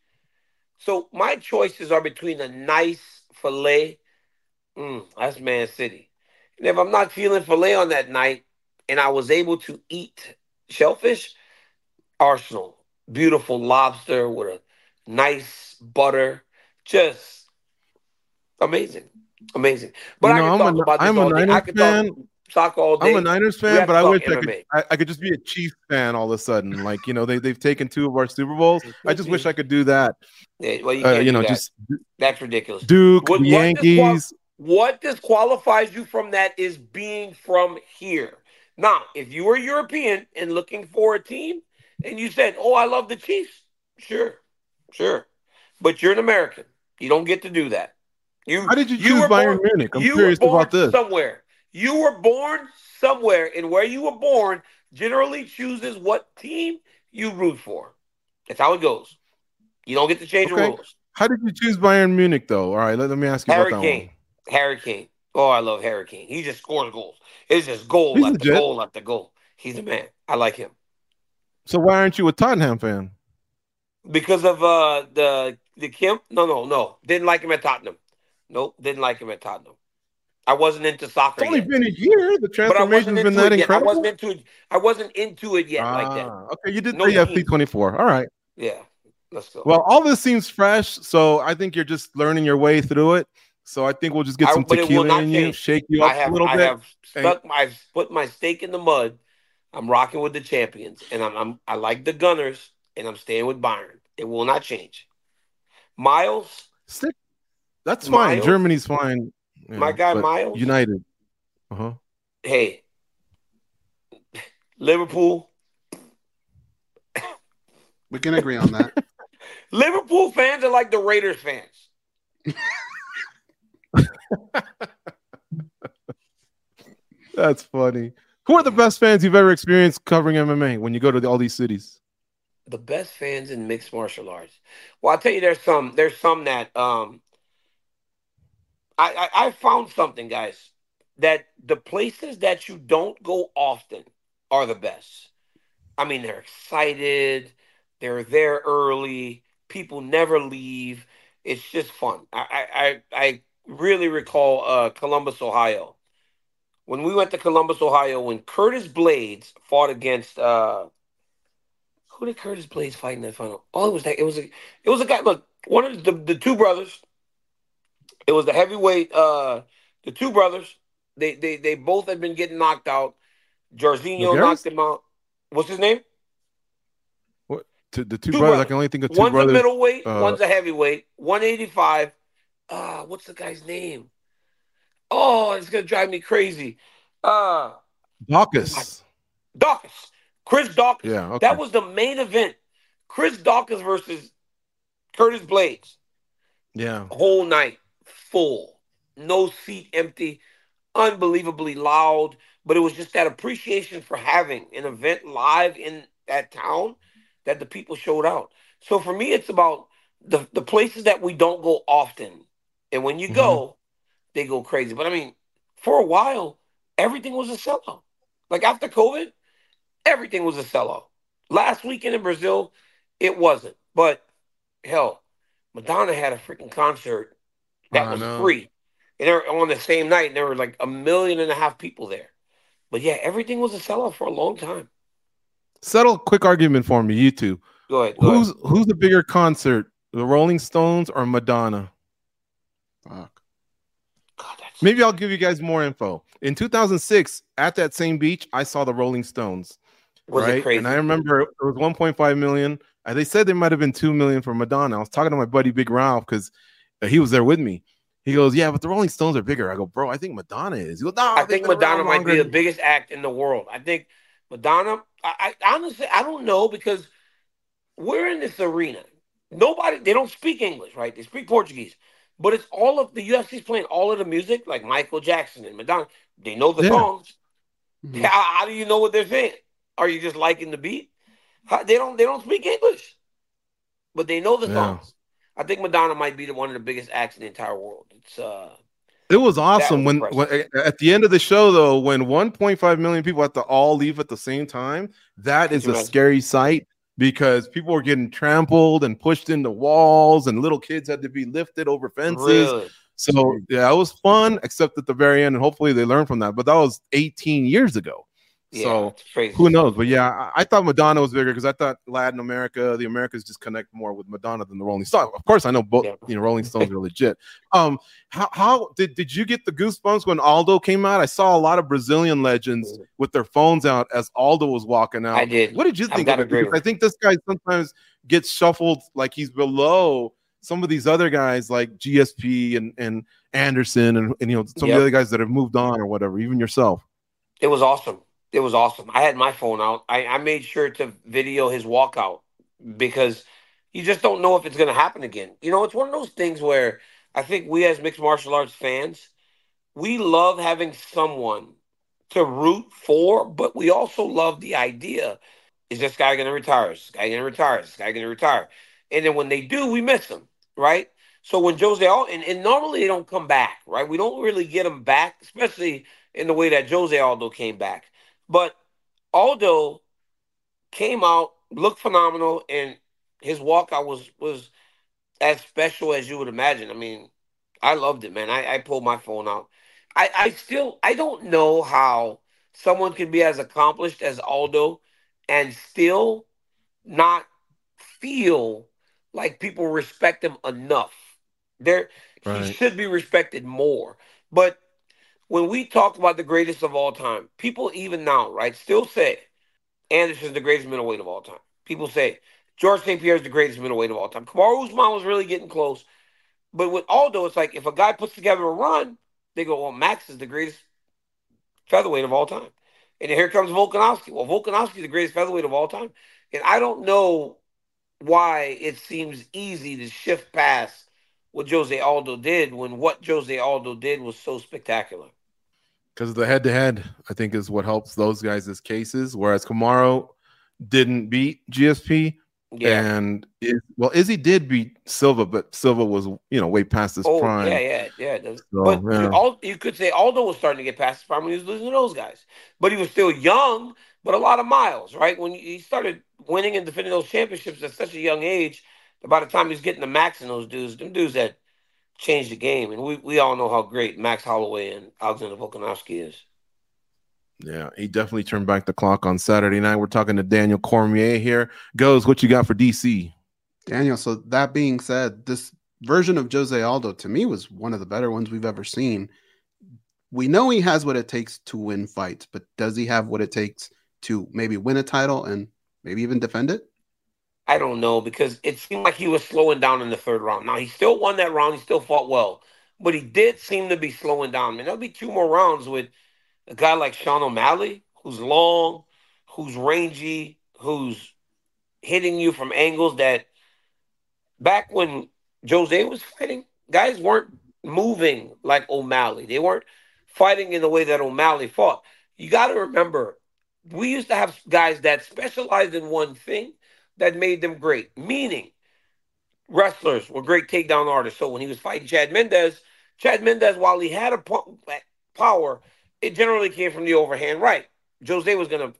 Speaker 7: So my choices are between a nice filet. Mm, that's Man City. And if I'm not feeling filet on that night, and I was able to eat shellfish, Arsenal. Beautiful lobster with a nice butter. Just amazing. Amazing. But
Speaker 5: You
Speaker 7: I
Speaker 5: know,
Speaker 7: can
Speaker 5: I'm
Speaker 7: talk
Speaker 5: a-
Speaker 7: about this
Speaker 5: I'm a
Speaker 7: all day. I
Speaker 5: Niners
Speaker 7: can
Speaker 5: fan.
Speaker 7: talk soccer all day.
Speaker 5: I'm a Niners
Speaker 7: We
Speaker 5: fan,
Speaker 7: have
Speaker 5: but
Speaker 7: to
Speaker 5: I
Speaker 7: talk
Speaker 5: wish I
Speaker 7: M M A.
Speaker 5: could I, I could just be a Chiefs fan all of a sudden. Like, you know, they, they've taken two of our Super Bowls. I just wish I could do that.
Speaker 7: Yeah, well, you,
Speaker 5: Uh,
Speaker 7: can't
Speaker 5: you
Speaker 7: do
Speaker 5: know,
Speaker 7: that.
Speaker 5: just
Speaker 7: That's ridiculous.
Speaker 5: Duke,
Speaker 7: What-
Speaker 5: the
Speaker 7: what disqual-
Speaker 5: Yankees.
Speaker 7: What disqualifies you from that is being from here. Now, if you were European and looking for a team and you said, oh, I love the Chiefs, sure, sure. But you're an American. You don't get to do that. You,
Speaker 5: How did you choose
Speaker 7: were
Speaker 5: Bayern
Speaker 7: born-
Speaker 5: Munich? I'm
Speaker 7: you
Speaker 5: curious
Speaker 7: were born
Speaker 5: about this.
Speaker 7: somewhere. You were born somewhere, and where you were born generally chooses what team you root for. That's how it goes. You don't get to change
Speaker 5: Okay.
Speaker 7: the rules.
Speaker 5: How did you choose Bayern Munich, though? All right, let, let me ask you
Speaker 7: Harry
Speaker 5: about that
Speaker 7: Kane.
Speaker 5: one.
Speaker 7: Harry Kane. Oh, I love Harry Kane. He just scores goals. It's just goal
Speaker 5: He's
Speaker 7: after
Speaker 5: legit.
Speaker 7: goal after goal. He's a man. I like him
Speaker 5: So why aren't you a Tottenham fan?
Speaker 7: because of uh the the Kim. No, no, no. Didn't like him at Tottenham. Nope, didn't like him at Tottenham. I wasn't into soccer
Speaker 5: It's only
Speaker 7: yet.
Speaker 5: been a year. The
Speaker 7: But I
Speaker 5: transformation's
Speaker 7: wasn't
Speaker 5: been
Speaker 7: into
Speaker 5: that
Speaker 7: it yet. I
Speaker 5: incredible.
Speaker 7: wasn't into it. I wasn't into it yet like that.
Speaker 5: Ah, okay, you did
Speaker 7: No
Speaker 5: say F
Speaker 7: team.
Speaker 5: C twenty-four. All right.
Speaker 7: Yeah. Let's go.
Speaker 5: Well, all this seems fresh, so I think you're just learning your way through it. So I think we'll just get
Speaker 7: I-
Speaker 5: some
Speaker 7: but it will
Speaker 5: tequila
Speaker 7: not
Speaker 5: in you,
Speaker 7: change.
Speaker 5: shake you
Speaker 7: I
Speaker 5: up
Speaker 7: have
Speaker 5: a little
Speaker 7: I
Speaker 5: bit.
Speaker 7: have stuck my I've put my stake in the mud. I'm rocking with the champions, and I'm, I'm I like the Gunners, and I'm staying with Bayern. It will not change. Miles,
Speaker 5: Stick. That's fine.
Speaker 7: Miles?
Speaker 5: Germany's fine. you
Speaker 7: My
Speaker 5: know,
Speaker 7: guy
Speaker 5: but
Speaker 7: Miles?
Speaker 5: United. Uh huh.
Speaker 7: hey, Liverpool.
Speaker 6: We can agree on that.
Speaker 7: Liverpool fans are like the Raiders fans.
Speaker 5: That's funny. Who are the best fans you've ever experienced covering M M A when you go to the, all these cities?
Speaker 7: The best fans in mixed martial arts. Well, I'll tell you, there's some. There's some that um, I, I I found something, guys, that the places that you don't go often are the best. I mean, they're excited. They're there early. People never leave. It's just fun. I I I, I really recall uh, Columbus, Ohio. When we went to Columbus, Ohio, when Curtis Blades fought against uh, who did Curtis Blades fight in that final? Oh, it was that. It was a. It was a guy. Look, one of the the two brothers. It was the heavyweight. Uh, the two brothers. They they they both had been getting knocked out. Jorginho knocked
Speaker 5: Nogueras?
Speaker 7: him out. What's his name?
Speaker 5: What? To the two,
Speaker 7: Two
Speaker 5: brothers, I
Speaker 7: brothers.
Speaker 5: can only think of two
Speaker 7: One's
Speaker 5: brothers.
Speaker 7: a middleweight.
Speaker 5: Uh,
Speaker 7: One's a heavyweight. one eighty-five. Ah, what's the guy's name? Oh, it's gonna drive me crazy. Uh
Speaker 5: Dawkins.
Speaker 7: Dawkins. Chris Dawkins.
Speaker 5: Yeah, okay.
Speaker 7: That was the main event. Chris Dawkins versus Curtis Blades.
Speaker 5: Yeah.
Speaker 7: Whole night full. No seat empty. Unbelievably loud. But it was just that appreciation for having an event live in that town that the people showed out. So for me, it's about the, the places that we don't go often. And when you
Speaker 5: Mhm.
Speaker 7: go, they go crazy. But I mean, for a while, everything was a sellout. Like after COVID, everything was a sellout. Last weekend in Brazil, it wasn't. But hell, Madonna had a freaking concert that
Speaker 5: I
Speaker 7: was
Speaker 5: know.
Speaker 7: free. And they were on the same night, and there were like a million and a half people there. But yeah, everything was a sellout for a long time.
Speaker 5: Settle a quick argument for me, you two.
Speaker 7: Go ahead. Go
Speaker 5: Who's
Speaker 7: ahead.
Speaker 5: who's the bigger concert, the Rolling Stones or Madonna?
Speaker 6: Fuck.
Speaker 7: God, that's
Speaker 5: Maybe I'll give you guys more info. In two thousand six, at that same beach, I saw the Rolling Stones.
Speaker 7: was
Speaker 5: right?
Speaker 7: it crazy?
Speaker 5: And I remember it was one point five million. Uh, They said there might have been two million for Madonna. I was talking to my buddy Big Ralph because he was there with me. He goes, "Yeah, but the Rolling Stones are bigger." I go, "Bro, I think Madonna is." He goes, "No,
Speaker 7: I
Speaker 5: they've
Speaker 7: think
Speaker 5: been
Speaker 7: Madonna
Speaker 5: around
Speaker 7: might be
Speaker 5: longer."
Speaker 7: the biggest act in the world. I think Madonna. I, I honestly, I don't know because we're in this arena. Nobody, they don't speak English, right? They speak Portuguese, but it's all of the U F C's playing all of the music, like Michael Jackson and Madonna. They know the
Speaker 5: Yeah.
Speaker 7: songs.
Speaker 6: Mhm.
Speaker 7: How, how do you know what they're saying? Are you just liking the beat? How, they don't. They don't speak English, but they know the
Speaker 5: Yeah.
Speaker 7: songs. I think Madonna might be the, one of the biggest acts in the entire world. It's uh,
Speaker 5: It was awesome
Speaker 7: was
Speaker 5: when, when at the end of the show, though, when one point five million people had to all leave at the same time. That
Speaker 7: Could
Speaker 5: is
Speaker 7: you
Speaker 5: a
Speaker 7: imagine?
Speaker 5: scary sight because people were getting trampled and pushed into walls, and little kids had to be lifted over fences.
Speaker 7: really.
Speaker 5: So yeah, it was fun, except at the very end, and hopefully they learned from that. But that was eighteen years ago.
Speaker 7: Yeah,
Speaker 5: So
Speaker 7: it's crazy.
Speaker 5: who knows? But yeah, I, I thought Madonna was bigger because I thought Latin America, the Americas just connect more with Madonna than the Rolling Stones. Of course, I know both.
Speaker 7: Yeah.
Speaker 5: You know, Rolling Stones are legit. Um, how how did did you get the goosebumps when Aldo came out? I saw a lot of Brazilian legends with their phones out as Aldo was walking out.
Speaker 7: I did.
Speaker 5: What did you
Speaker 7: I've
Speaker 5: think
Speaker 7: got
Speaker 5: of
Speaker 7: to
Speaker 5: it?
Speaker 7: agree
Speaker 5: Because
Speaker 7: with
Speaker 5: I think this guy sometimes gets shuffled like he's below some of these other guys like G S P and and Anderson and, and you know some
Speaker 7: Yep.
Speaker 5: of the other guys that have moved on or whatever. Even yourself.
Speaker 7: It was awesome. It was awesome. I had my phone out. I, I made sure to video his walkout because you just don't know if it's going to happen again. You know, it's one of those things where I think we as mixed martial arts fans, we love having someone to root for, but we also love the idea, is this guy going to retire? Is this guy going to retire? Is this guy going to retire? And then when they do, we miss them, right? So when Jose, Al- and, and normally they don't come back, right? We don't really get them back, especially in the way that Jose Aldo came back. But Aldo came out, looked phenomenal, and his walkout was was as special as you would imagine. I mean, I loved it, man. I, I pulled my phone out. I, I still I don't know how someone can be as accomplished as Aldo and still not feel like people respect him enough. There he
Speaker 5: Right.
Speaker 7: should be respected more. But when we talk about the greatest of all time, people even now, right, still say Anderson's the greatest middleweight of all time. People say George Saint Pierre is the greatest middleweight of all time. Kamaru Usman was really getting close. But with Aldo, it's like if a guy puts together a run, they go, well, Max is the greatest featherweight of all time. And then here comes Volkanovski. Well, Volkanovski is the greatest featherweight of all time. And I don't know why it seems easy to shift past what Jose Aldo did when what Jose Aldo did was so spectacular.
Speaker 5: Because the head to head, I think, is what helps those guys' cases. Whereas Kamaru didn't beat G S P.
Speaker 7: Yeah.
Speaker 5: And is, well, Izzy did beat Silva, but Silva was, you know, way past his
Speaker 7: Oh,
Speaker 5: prime.
Speaker 7: yeah, yeah, yeah. The-
Speaker 5: So,
Speaker 7: but
Speaker 5: yeah.
Speaker 7: you, all, you could say Aldo was starting to get past his prime when he was losing to those guys. But he was still young, but a lot of miles, right? When he started winning and defending those championships at such a young age, by the time he was getting the max in those dudes, them dudes that changed the game. And we, we all know how great Max Holloway and Alexander Volkanovski is.
Speaker 5: Yeah, he definitely turned back the clock on Saturday night. We're talking to Daniel Cormier here. Goes, what you got for D C?
Speaker 6: Daniel, so that being said, this version of Jose Aldo to me was one of the better ones we've ever seen. We know he has what it takes to win fights, but does he have what it takes to maybe win a title and maybe even defend it?
Speaker 7: I don't know, because it seemed like he was slowing down in the third round. Now, he still won that round. He still fought well. But he did seem to be slowing down. I mean, there'll be two more rounds with a guy like Sean O'Malley, who's long, who's rangy, who's hitting you from angles that back when Jose was fighting, guys weren't moving like O'Malley. They weren't fighting in the way that O'Malley fought. You got to remember, we used to have guys that specialized in one thing that made them great, meaning wrestlers were great takedown artists. So when he was fighting Chad Mendez, Chad Mendez, while he had a po- power, it generally came from the overhand right. Jose was going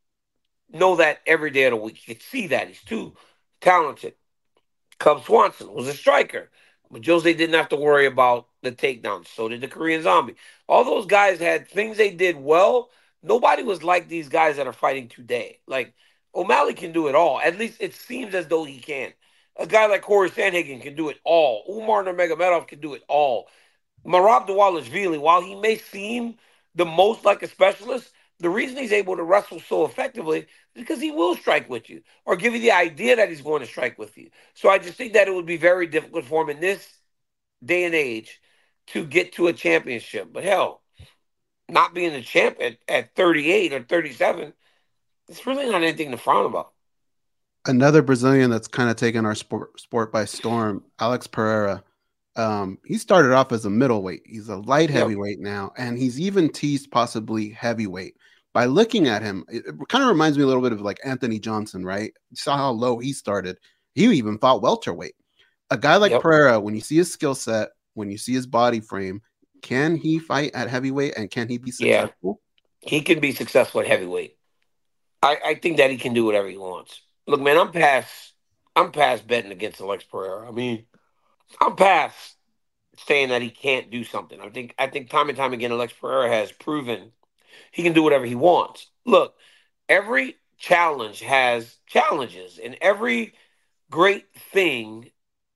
Speaker 7: to know that every day of the week. You could see that. He's too talented. Cub Swanson was a striker, but Jose didn't have to worry about the takedowns. So did the Korean Zombie. All those guys had things they did well. Nobody was like these guys that are fighting today. Like, O'Malley can do it all. At least it seems as though he can. A guy like Corey Sandhagen can do it all. Umar Nurmagomedov can do it all. Marab Dvalishvili, while he may seem the most like a specialist, the reason he's able to wrestle so effectively is because he will strike with you or give you the idea that he's going to strike with you. So I just think that it would be very difficult for him in this day and age to get to a championship. But hell, not being a champ at, at thirty-eight or thirty-seven, it's really not anything to frown about.
Speaker 6: Another Brazilian that's kind of taken our sport, sport by storm, Alex Pereira. Um, he started off as a middleweight. He's a light
Speaker 7: Yep.
Speaker 6: heavyweight now, and he's even teased possibly heavyweight. By looking at him, it, it kind of reminds me a little bit of like Anthony Johnson, right? You saw how low he started. He even fought welterweight. A guy like
Speaker 7: Yep.
Speaker 6: Pereira, when you see his skill set, when you see his body frame, can he fight at heavyweight and can he be
Speaker 7: Yeah.
Speaker 6: successful?
Speaker 7: He can be successful at heavyweight. I, I think that he can do whatever he wants. Look, man, I'm past I'm past betting against Alex Pereira. I mean, I'm past saying that he can't do something. I think I think time and time again, Alex Pereira has proven he can do whatever he wants. Look, every challenge has challenges, and every great thing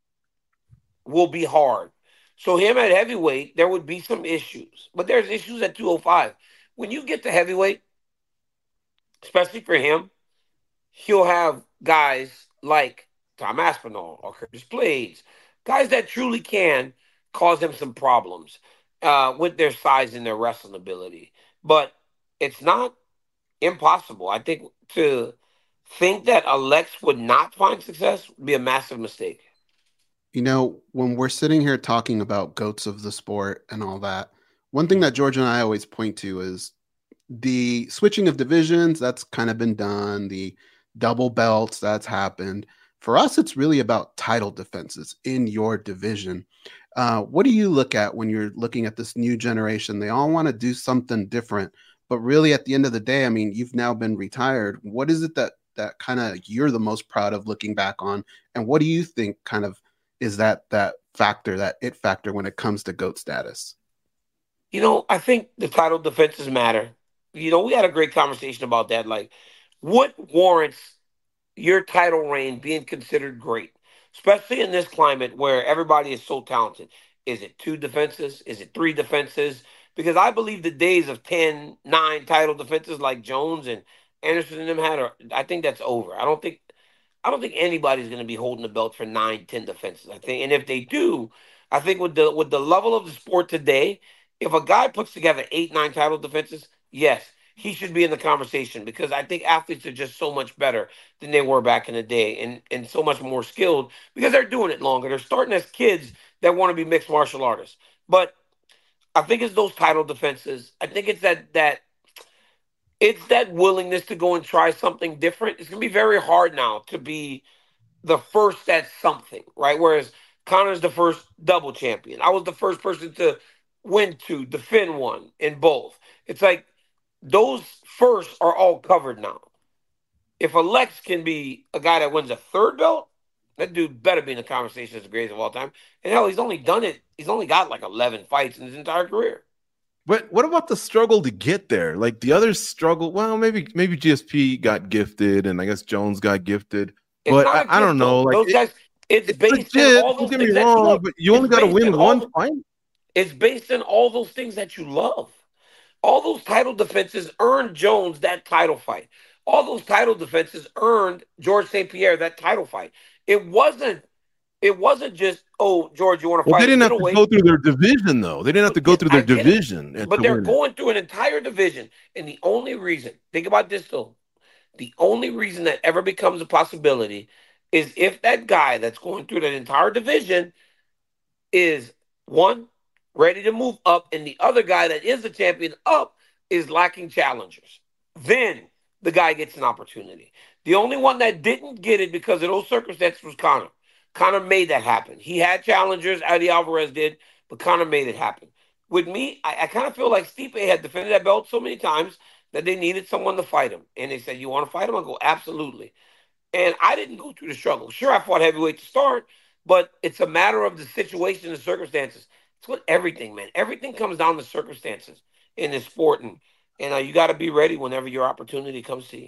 Speaker 7: will be hard. So him at heavyweight, there would be some issues, but there's issues at two oh five. When you get to heavyweight, especially for him, he'll have guys like Tom Aspinall or Curtis Blades, guys that truly can cause him some problems uh, with their size and their wrestling ability. But it's not impossible. I think to think that Alex would not find success would be a massive mistake.
Speaker 6: You know, when we're sitting here talking about goats of the sport and all that, one thing that George and I always point to is the switching of divisions. That's kind of been done. The double belts, that's happened. For us, it's really about title defenses in your division. Uh, what do you look at when you're looking at this new generation? They all want to do something different, but really at the end of the day, I mean, you've now been retired. What is it that that kind of you're the most proud of looking back on? And what do you think kind of is that that factor, that it factor when it comes to GOAT status?
Speaker 7: You know, I think the title defenses matter. You know, we had a great conversation about that. Like, what warrants your title reign being considered great, especially in this climate where everybody is so talented? Is it two defenses? Is it three defenses? Because I believe the days of ten, nine title defenses like Jones and Anderson and them had, are, I think that's over. I don't think I don't think anybody's going to be holding the belt for nine, ten defenses. I think, and if they do, I think with the with the level of the sport today, if a guy puts together eight, nine title defenses, yes, he should be in the conversation because I think athletes are just so much better than they were back in the day and, and so much more skilled because they're doing it longer. They're starting as kids that want to be mixed martial artists. But I think it's those title defenses. I think it's that that it's that willingness to go and try something different. It's gonna be very hard now to be the first at something, right? Whereas Conor's the first double champion. I was the first person to win two, defend one in both. It's like those firsts are all covered now. If Alex can be a guy that wins a third belt, that dude better be in the conversation as the greatest of all time. And hell, he's only done it. He's only got like eleven fights in his entire career.
Speaker 5: But what about the struggle to get there? Like the others struggle. Well, maybe maybe G S P got gifted, and I guess Jones got gifted.
Speaker 7: It's
Speaker 5: But
Speaker 7: not a
Speaker 5: I, I don't
Speaker 7: gift,
Speaker 5: know.
Speaker 7: though.
Speaker 5: Like
Speaker 7: Those
Speaker 5: it-
Speaker 7: guys, it's,
Speaker 5: it's
Speaker 7: based
Speaker 5: legit.
Speaker 7: on all
Speaker 5: Don't
Speaker 7: those
Speaker 5: get me
Speaker 7: things that you
Speaker 5: wrong,
Speaker 7: love.
Speaker 5: but you only
Speaker 7: It's
Speaker 5: got to
Speaker 7: based
Speaker 5: win
Speaker 7: on all
Speaker 5: one
Speaker 7: those-
Speaker 5: fight.
Speaker 7: It's based on all those things that you love. All those title defenses earned Jones that title fight. All those title defenses earned George Saint Pierre that title fight. It wasn't. It wasn't just, oh, George, you want to
Speaker 5: Well,
Speaker 7: fight
Speaker 5: they didn't have to
Speaker 7: middleweight?
Speaker 5: go through their division, though. They didn't have to go
Speaker 7: Yeah,
Speaker 5: through
Speaker 7: I
Speaker 5: their
Speaker 7: get it.
Speaker 5: division. and
Speaker 7: But
Speaker 5: to
Speaker 7: they're
Speaker 5: win it.
Speaker 7: going through an entire division. And the only reason, think about this though, the only reason that ever becomes a possibility is if that guy that's going through that entire division is one, ready to move up, and the other guy that is the champion up is lacking challengers. Then the guy gets an opportunity. The only one that didn't get it because of those circumstances was Conor. Conor made that happen. He had challengers, Eddie Alvarez did, but Conor made it happen. With me, I, I kind of feel like Stipe had defended that belt so many times that they needed someone to fight him. And they said, you want to fight him? I go, absolutely. And I didn't go through the struggle. Sure, I fought heavyweight to start, but it's a matter of the situation and circumstances. It's with everything, man. Everything comes down to circumstances in this sport. And, and uh, you got to be ready whenever your opportunity comes to you.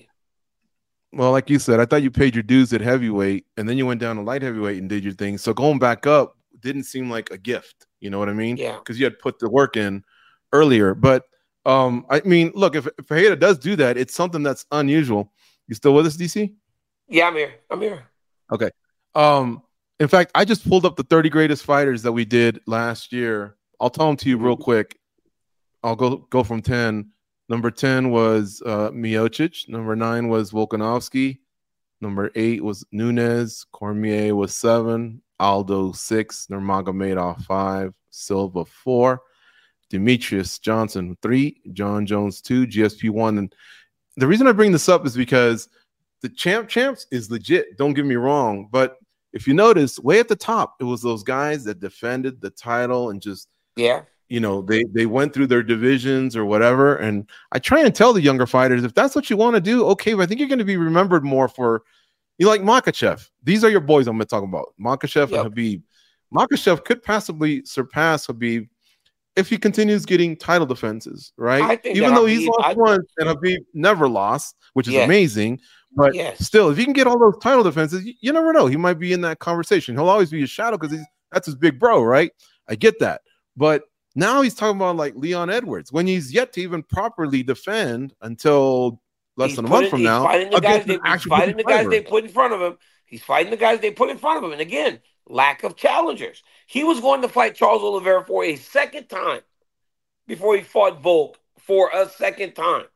Speaker 5: Well, like you said, I thought you paid your dues at heavyweight, and then you went down to light heavyweight and did your thing. So going back up didn't seem like a gift. You know what I mean?
Speaker 7: Yeah.
Speaker 5: Because you had put the work in earlier. But um, I mean, look, if, if Pereira does do that, it's something that's unusual. You still with us, D C?
Speaker 7: Yeah, I'm here. I'm here.
Speaker 5: Okay. Um, in fact, I just pulled up the thirty greatest fighters that we did last year. I'll tell them to you real quick. I'll go go from ten. Number ten was uh, Miocic. Number nine was Volkanovski. Number eight was Nunes. Cormier was seven. Aldo six. Nurmagomedov five. Silva four. Demetrius Johnson three. John Jones two. G S P one. And the reason I bring this up is because the champ champs is legit. Don't get me wrong, but if you notice, way at the top, it was those guys that defended the title and just
Speaker 7: Yeah.
Speaker 5: you know, they they went through their divisions or whatever. And I try and tell the younger fighters, if that's what you want to do, okay, but I think you're going to be remembered more for, you know, like Makhachev. These are your boys I'm going to talk about. Makhachev
Speaker 7: Yep.
Speaker 5: and Habib. Makhachev could possibly surpass Habib if he continues getting title defenses, right?
Speaker 7: I think
Speaker 5: Even
Speaker 7: that
Speaker 5: though he's
Speaker 7: Habib-
Speaker 5: lost
Speaker 7: I-
Speaker 5: once and Habib never lost, which is
Speaker 7: Yes.
Speaker 5: amazing. But
Speaker 7: Yes.
Speaker 5: still, if he can get all those title defenses, you, you never know. He might be in that conversation. He'll always be a shadow because he's that's his big bro, right? I get that. But now he's talking about like Leon Edwards when he's yet to even properly defend until less
Speaker 7: He's
Speaker 5: than a month
Speaker 7: putting-
Speaker 5: from
Speaker 7: he's
Speaker 5: now.
Speaker 7: Fighting the guys,
Speaker 5: against
Speaker 7: they,
Speaker 5: an
Speaker 7: he's
Speaker 5: actual
Speaker 7: fighting the guys
Speaker 5: fighter.
Speaker 7: they put in front of him. He's fighting the guys they put in front of him. And again, lack of challengers. He was going to fight Charles Oliveira for a second time before he fought Volk for a second time.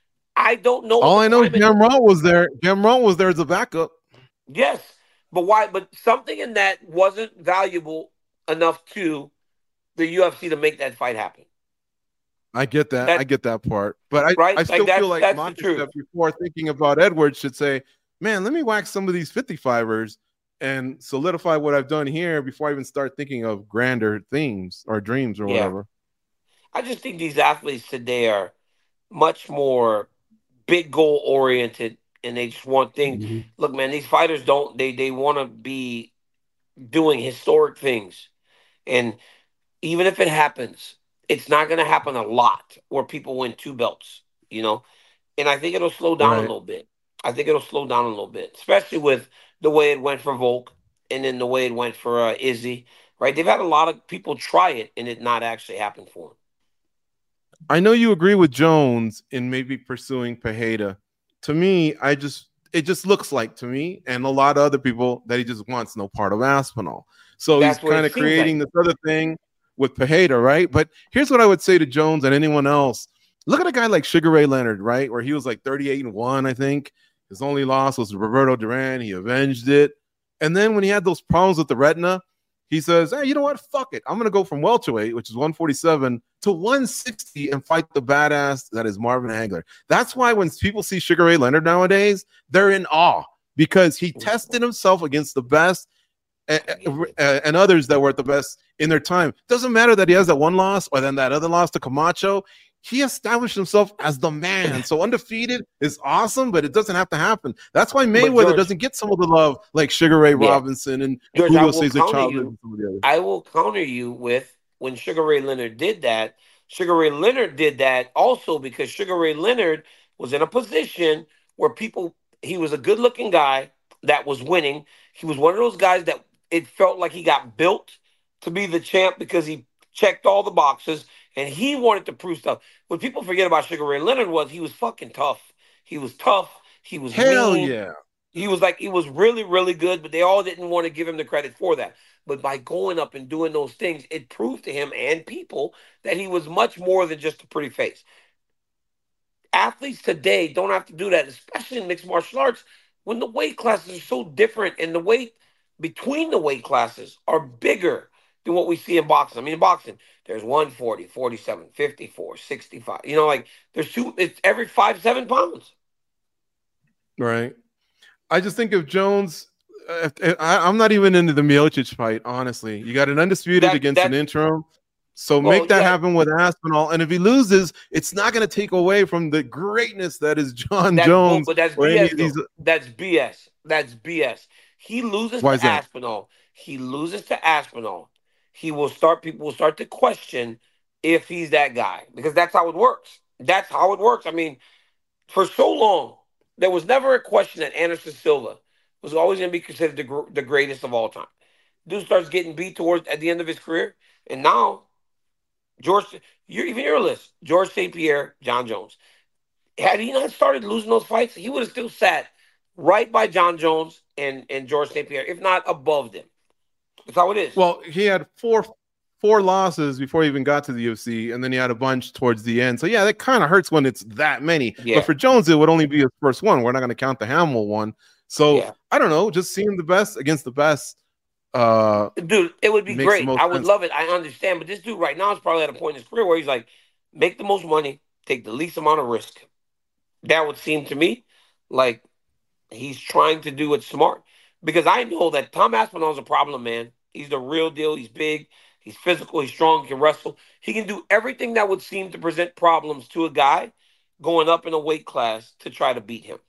Speaker 7: I don't know.
Speaker 5: All
Speaker 7: what
Speaker 5: I
Speaker 7: the
Speaker 5: know is
Speaker 7: timing-
Speaker 5: Gamron was there. Gamron was there as a backup.
Speaker 7: Yes, but why? But something in that wasn't valuable enough to the U F C to make that fight happen.
Speaker 5: I get that.
Speaker 7: That-
Speaker 5: I get that part. But I,
Speaker 7: Right?
Speaker 5: I
Speaker 7: Like,
Speaker 5: still
Speaker 7: that's-
Speaker 5: feel like
Speaker 7: that's the
Speaker 5: Makhachev,
Speaker 7: truth.
Speaker 5: before thinking about Edwards, should say, man, let me whack some of these fifty-fivers and solidify what I've done here before I even start thinking of grander themes or dreams or
Speaker 7: Yeah.
Speaker 5: whatever.
Speaker 7: I just think these athletes today are much more big goal oriented, and they just want things.
Speaker 6: Mhm.
Speaker 7: Look, man, these fighters don't. They they want to be doing historic things, and even if it happens, it's not going to happen a lot where people win two belts. You know, and I think it'll slow down
Speaker 5: Right.
Speaker 7: a little bit. I think it'll slow down a little bit, especially with the way it went for Volk and then the way it went for uh, Izzy. Right? They've had a lot of people try it and it not actually happen for them.
Speaker 5: I know you agree with Jones in maybe pursuing Pereira. To me, I just it just looks like to me and a lot of other people that he just wants no part of Aspinall. So
Speaker 7: That's
Speaker 5: he's
Speaker 7: what it
Speaker 5: kind of
Speaker 7: seems
Speaker 5: creating
Speaker 7: like.
Speaker 5: this other thing with Pereira, right? But here's what I would say to Jones and anyone else. Look at a guy like Sugar Ray Leonard, right? Where he was like thirty-eight and one, I think. His only loss was Roberto Duran. He avenged it. And then when he had those problems with the retina, he He says, hey, you know what? Fuck it. I'm going to go from welterweight, which is one forty-seven, to one sixty and fight the badass that is Marvin Hagler. That's why when people see Sugar Ray Leonard nowadays, they're in awe because he tested himself against the best and, and others that were at the best in their time. Doesn't matter that he has that one loss or then that other loss to Camacho. He established himself as the man. So undefeated is awesome, but it doesn't have to happen. That's why Mayweather George, doesn't get some of the love like Sugar Ray yeah. Robinson and
Speaker 7: George, Julio Cesar Chavez and some of the others. I will counter you with when Sugar Ray Leonard did that, Sugar Ray Leonard did that also because Sugar Ray Leonard was in a position where people, he was a good-looking guy that was winning. He was one of those guys that it felt like he got built to be the champ because he checked all the boxes. And he wanted to prove stuff. What people forget about Sugar Ray Leonard was he was fucking tough. He was tough. He was
Speaker 5: Hell
Speaker 7: mean.
Speaker 5: yeah.
Speaker 7: He was like, he was really, really good, but they all didn't want to give him the credit for that. But by going up and doing those things, it proved to him and people that he was much more than just a pretty face. Athletes today don't have to do that, especially in mixed martial arts, when the weight classes are so different and the weight between the weight classes are bigger than what we see in boxing. I mean, in boxing, there's one forty, forty-seven, fifty-four, sixty-five. You know, like there's two, it's every five, seven pounds.
Speaker 5: Right. I just think of Jones. Uh, I, I'm not even into the Miocic fight, honestly. You got an undisputed that, against an interim. So well, make that yeah. happen with Aspinall. And if he loses, it's not going to take away from the greatness that is John
Speaker 7: that's
Speaker 5: Jones.
Speaker 7: Bull, but that's B S. These... That's B S. That's B S. He loses Why to Aspinall. He loses to Aspinall. He will start, people will start to question if he's that guy because that's how it works. That's how it works. I mean, for so long, there was never a question that Anderson Silva was always going to be considered the, gr- the greatest of all time. Dude starts getting beat towards at the end of his career. And now, George, you're, even your list, George Saint Pierre, John Jones. Had he not started losing those fights, he would have still sat right by John Jones and, and George Saint Pierre, if not above them. That's how it is.
Speaker 5: Well, he had four four losses before he even got to the U F C, and then he had a bunch towards the end. So, yeah, that kind of hurts when it's that many. Yeah. But for Jones, it would only be his first one. We're not going to count the Hamill one. So, yeah. I don't know. Just seeing the best against the best. Uh,
Speaker 7: dude, it would be great. I would sense. love it. I understand. But this dude right now is probably at a point in his career where he's like, make the most money, take the least amount of risk. That would seem to me like he's trying to do it smart. Because I know that Tom Aspinall is a problem, man. He's the real deal. He's big. He's physical. He's strong. He can wrestle. He can do everything that would seem to present problems to a guy going up in a weight class to try to beat him.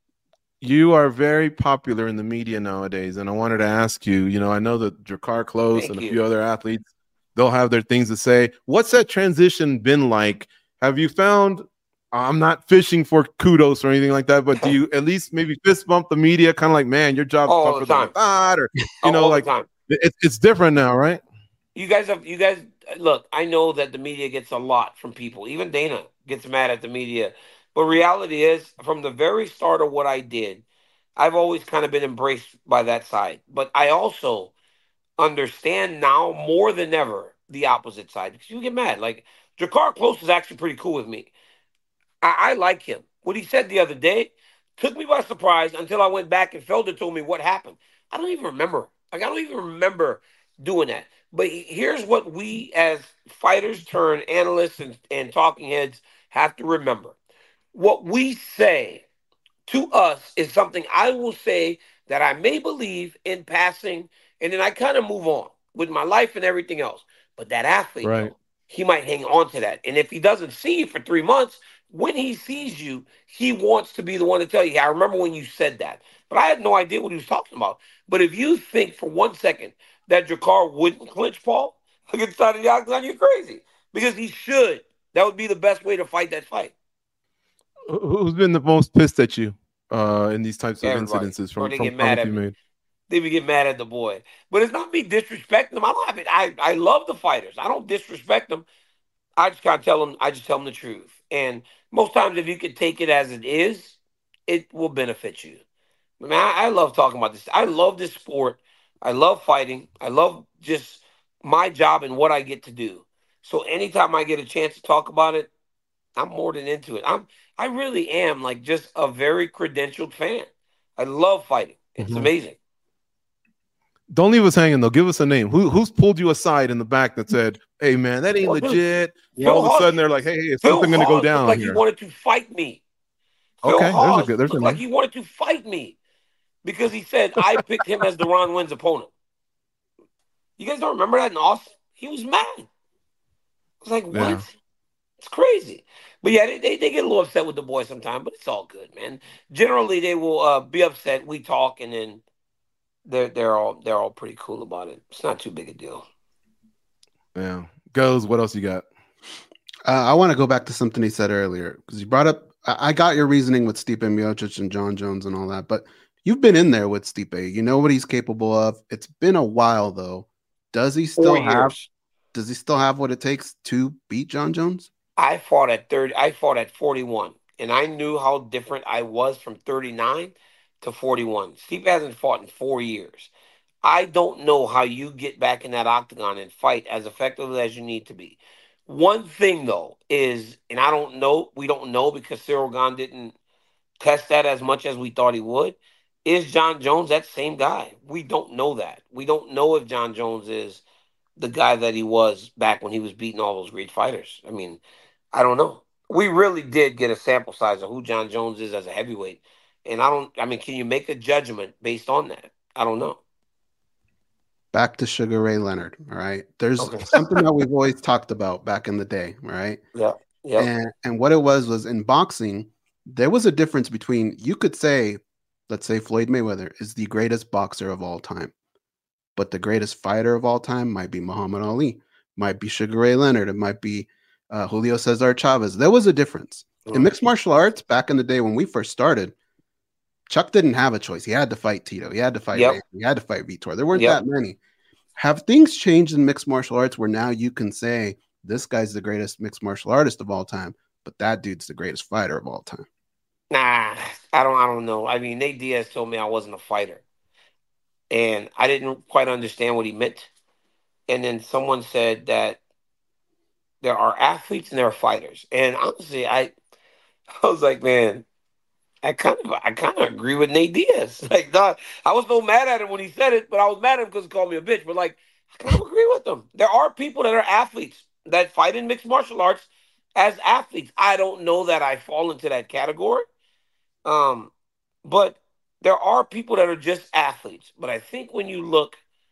Speaker 5: You are very popular in the media nowadays, and I wanted to ask you, you know, I know that Drakkar Klose Thank and you. a few other athletes, they'll have their things to say. What's that transition been like? Have you found I'm not fishing for kudos or anything like that, but do you at least maybe fist bump the media, kind of like, man, your job's
Speaker 7: all
Speaker 5: tougher
Speaker 7: the time.
Speaker 5: than I thought, or you
Speaker 7: all
Speaker 5: know,
Speaker 7: all
Speaker 5: like it's it's different now, right?
Speaker 7: You guys have you guys look. I know that the media gets a lot from people. Even Dana gets mad at the media, but reality is, from the very start of what I did, I've always kind of been embraced by that side. But I also understand now more than ever the opposite side because you get mad. Like Drakkar Klose is actually pretty cool with me. I, I like him. What he said the other day took me by surprise until I went back and Felder told me what happened. I don't even remember. Like, I don't even remember doing that. But here's what we as fighters turn analysts and, and talking heads have to remember. What we say to us is something I will say that I may believe in passing, and then I kind of move on with my life and everything else. But that athlete,
Speaker 5: right.
Speaker 7: though, he might hang on to that. And if he doesn't see you for three months, when he sees you, he wants to be the one to tell you, hey, I remember when you said that. But I had no idea what he was talking about. But if you think for one second that Drakkar wouldn't clinch Paul against the octagon, you're crazy. Because he should. That would be the best way to fight that fight.
Speaker 5: Who's been the most pissed at you uh, in these types of
Speaker 7: Everybody.
Speaker 5: incidences from,
Speaker 7: they
Speaker 5: from
Speaker 7: get mad at me. Made? They would get mad at the boy. But it's not me disrespecting them. I don't have it. I, I love the fighters. I don't disrespect them. I just gotta tell them, I just tell them the truth. And most times if you can take it as it is, it will benefit you. I mean, I, I love talking about this. I love this sport. I love fighting. I love just my job and what I get to do. So anytime I get a chance to talk about it, I'm more than into it. I'm I really am like just a very credentialed fan. I love fighting. It's mm-hmm. amazing.
Speaker 5: Don't leave us hanging though. Give us a name. Who who's pulled you aside in the back that said, "Hey man, that ain't
Speaker 7: Well, dude,
Speaker 5: legit."
Speaker 7: Phil
Speaker 5: All of a
Speaker 7: Hawes-
Speaker 5: sudden they're like, "Hey, hey is
Speaker 7: Phil
Speaker 5: something going to go
Speaker 7: Hawes looked
Speaker 5: down
Speaker 7: like
Speaker 5: here?"
Speaker 7: he wanted to fight me. Phil
Speaker 5: Okay, there's a
Speaker 7: Hawes
Speaker 5: good. There's a
Speaker 7: looked like
Speaker 5: name.
Speaker 7: he wanted to fight me because he said I picked him as Deron Wynn's opponent. You guys don't remember that in Austin? He was mad. I was like, what?
Speaker 5: Yeah.
Speaker 7: It's crazy. But yeah, they, they, they get a little upset with the boys sometimes, but it's all good, man. Generally, they will uh, be upset. We talk, and then they're they're all they're all pretty cool about it. It's not too big a deal.
Speaker 5: Yeah. Goes. What else you got?
Speaker 6: Uh, I want to go back to something he said earlier because you brought up. I, I got your reasoning with Stipe Miocic and John Jones and all that, but you've been in there with Stipe. You know what he's capable of. It's been a while though. Does he still
Speaker 7: Four
Speaker 6: have?
Speaker 7: years.
Speaker 6: Does he still have what it takes to beat John Jones?
Speaker 7: I fought at thirty. I fought at forty-one, and I knew how different I was from thirty-nine to forty-one. Stipe hasn't fought in four years. I don't know how you get back in that octagon and fight as effectively as you need to be. One thing though is, and I don't know, we don't know because Cyril Gahn didn't test that as much as we thought he would. Is John Jones that same guy? We don't know that. We don't know if John Jones is the guy that he was back when he was beating all those great fighters. I mean, I don't know. We really did get a sample size of who John Jones is as a heavyweight. And I don't, I mean, can you make a judgment based on that? I don't know.
Speaker 6: Back to Sugar Ray Leonard. All right. There's
Speaker 7: Okay.
Speaker 6: something that we've always talked about back in the day. Right.
Speaker 7: Yeah. Yeah.
Speaker 6: And, and what it was was in boxing, there was a difference between, you could say, let's say Floyd Mayweather is the greatest boxer of all time, but the greatest fighter of all time might be Muhammad Ali, might be Sugar Ray Leonard, it might be uh, Julio Cesar Chavez. There was a difference. In mixed martial arts, back in the day when we first started, Chuck didn't have a choice. He had to fight Tito. He had to fight
Speaker 7: Yep.
Speaker 6: Randy. He had to fight Vitor. There weren't
Speaker 7: Yep.
Speaker 6: that many. Have things changed in mixed martial arts where now you can say, this guy's the greatest mixed martial artist of all time, but that dude's the greatest fighter of all time?
Speaker 7: Nah, I don't. I don't know. I mean, Nate Diaz told me I wasn't a fighter, and I didn't quite understand what he meant. And then someone said that there are athletes and there are fighters. And honestly, I, I was like, man, I kind of, I kind of agree with Nate Diaz. Like, not, I was no mad at him when he said it, but I was mad at him because he called me a bitch. But like, I kind of agree with him. There are people that are athletes that fight in mixed martial arts as athletes. I don't know that I fall into that category. Um, but there are people that are just athletes. But I think when you look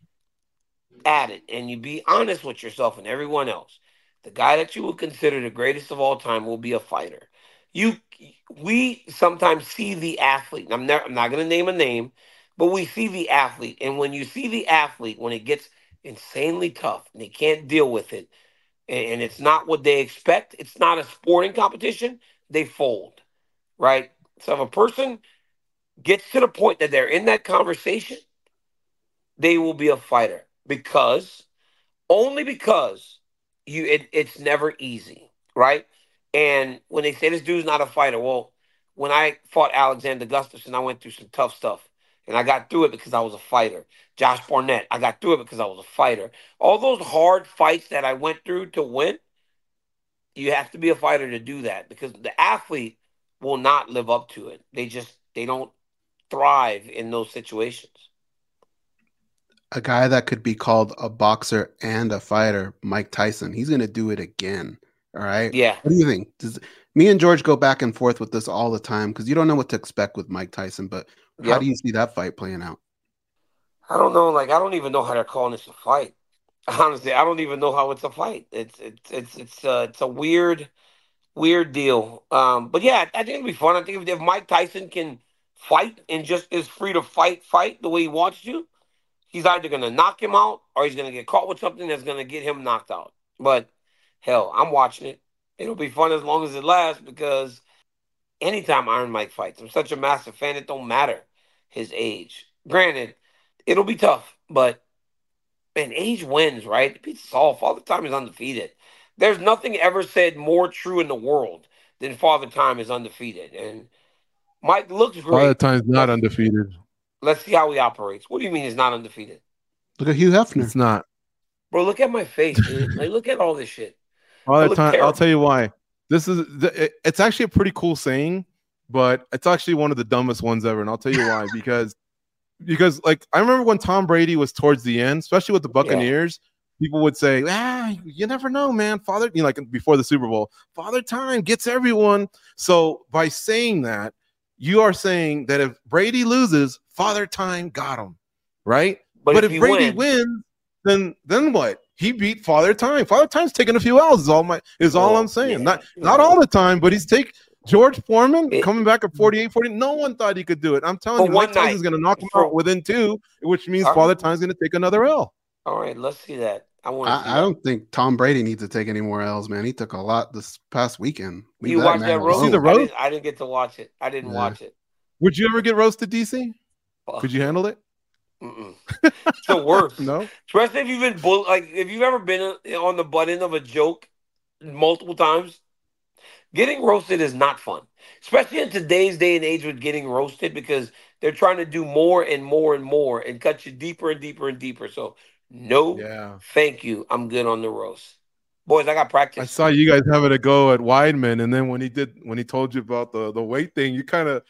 Speaker 7: at it and you be honest with yourself and everyone else, the guy that you would consider the greatest of all time will be a fighter. You, we sometimes see the athlete. I'm, never, I'm not going to name a name, but we see the athlete. And when you see the athlete, when it gets insanely tough and they can't deal with it, and, and it's not what they expect, it's not a sporting competition, they fold, right? So if a person gets to the point that they're in that conversation, they will be a fighter because, only because you it, it's never easy, right? And when they say this dude's not a fighter, well, when I fought Alexander Gustafsson, I went through some tough stuff. And I got through it because I was a fighter. Josh Barnett, I got through it because I was a fighter. All those hard fights that I went through to win, you have to be a fighter to do that because the athlete will not live up to it. They just, they don't thrive in those situations.
Speaker 6: A guy that could be called a boxer and a fighter, Mike Tyson, he's going to do it again. All right.
Speaker 7: Yeah.
Speaker 6: What do you think? Does me and George go back and forth with this all the time because you don't know what to expect with Mike Tyson, but how
Speaker 7: Yep.
Speaker 6: do you see that fight playing out?
Speaker 7: I don't know. Like, I don't even know how they're calling this a fight. Honestly, I don't even know how it's a fight. It's it's it's it's uh, it's a weird, weird deal. Um, but yeah, I think it'll be fun. I think if, if Mike Tyson can fight and just is free to fight, fight the way he wants to, he's either gonna knock him out or he's gonna get caught with something that's gonna get him knocked out. But hell, I'm watching it. It'll be fun as long as it lasts because anytime Iron Mike fights, I'm such a massive fan. It don't matter his age. Granted, it'll be tough, but man, age wins, right? It beats us all. Father Time is undefeated. There's nothing ever said more true in the world than Father Time is undefeated. And Mike looks great.
Speaker 5: Father Time's not undefeated.
Speaker 7: Let's see how he operates. What do you mean he's not undefeated?
Speaker 6: Look at Hugh Hefner.
Speaker 5: It's not.
Speaker 7: Bro, look at my face, dude. Like, look at all this shit.
Speaker 5: Father
Speaker 7: look
Speaker 5: Time.
Speaker 7: terrible.
Speaker 5: I'll tell you why. This is. It, it's actually a pretty cool saying, but it's actually one of the dumbest ones ever, and I'll tell you why. Because because like I remember when Tom Brady was towards the end, especially with the Buccaneers, yeah. people would say, ah, you never know, man. Father, you know, like before the Super Bowl, Father Time gets everyone. So by saying that, you are saying that if Brady loses, Father Time got him, right?
Speaker 7: But,
Speaker 5: but
Speaker 7: if,
Speaker 5: if Brady
Speaker 7: win,
Speaker 5: wins, then then what? He beat Father Time. Father Time's taking a few L's. Is all my is all oh, I'm saying. Yeah, not yeah. not all the time, but he's take George Foreman it, coming back at forty-eight forty. No one thought he could do it. I'm telling you, Mike Tyson's going to knock him for, out within two, which means Father right. Time's going to take another L.
Speaker 7: All right, let's see that. I want.
Speaker 6: I, I don't think Tom Brady needs to take any more L's, man. He took a lot this past weekend.
Speaker 7: Leave you that watched that roast? See the roast? I didn't, I didn't get to watch it. I didn't yeah. watch it.
Speaker 5: Would you ever get roasted, D C? Oh. Could you handle it?
Speaker 7: Mm-mm. It's the worst.
Speaker 5: No,
Speaker 7: especially if you've been bull- like if you've ever been on the butt end of a joke multiple times. Getting roasted is not fun, especially in today's day and age with getting roasted because they're trying to do more and more and more and cut you deeper and deeper and deeper. So no,
Speaker 5: yeah.
Speaker 7: thank you. I'm good on the roast, boys. I got practice.
Speaker 5: I saw you guys having a go at Weidman, and then when he did when he told you about the the weight thing, you kind of.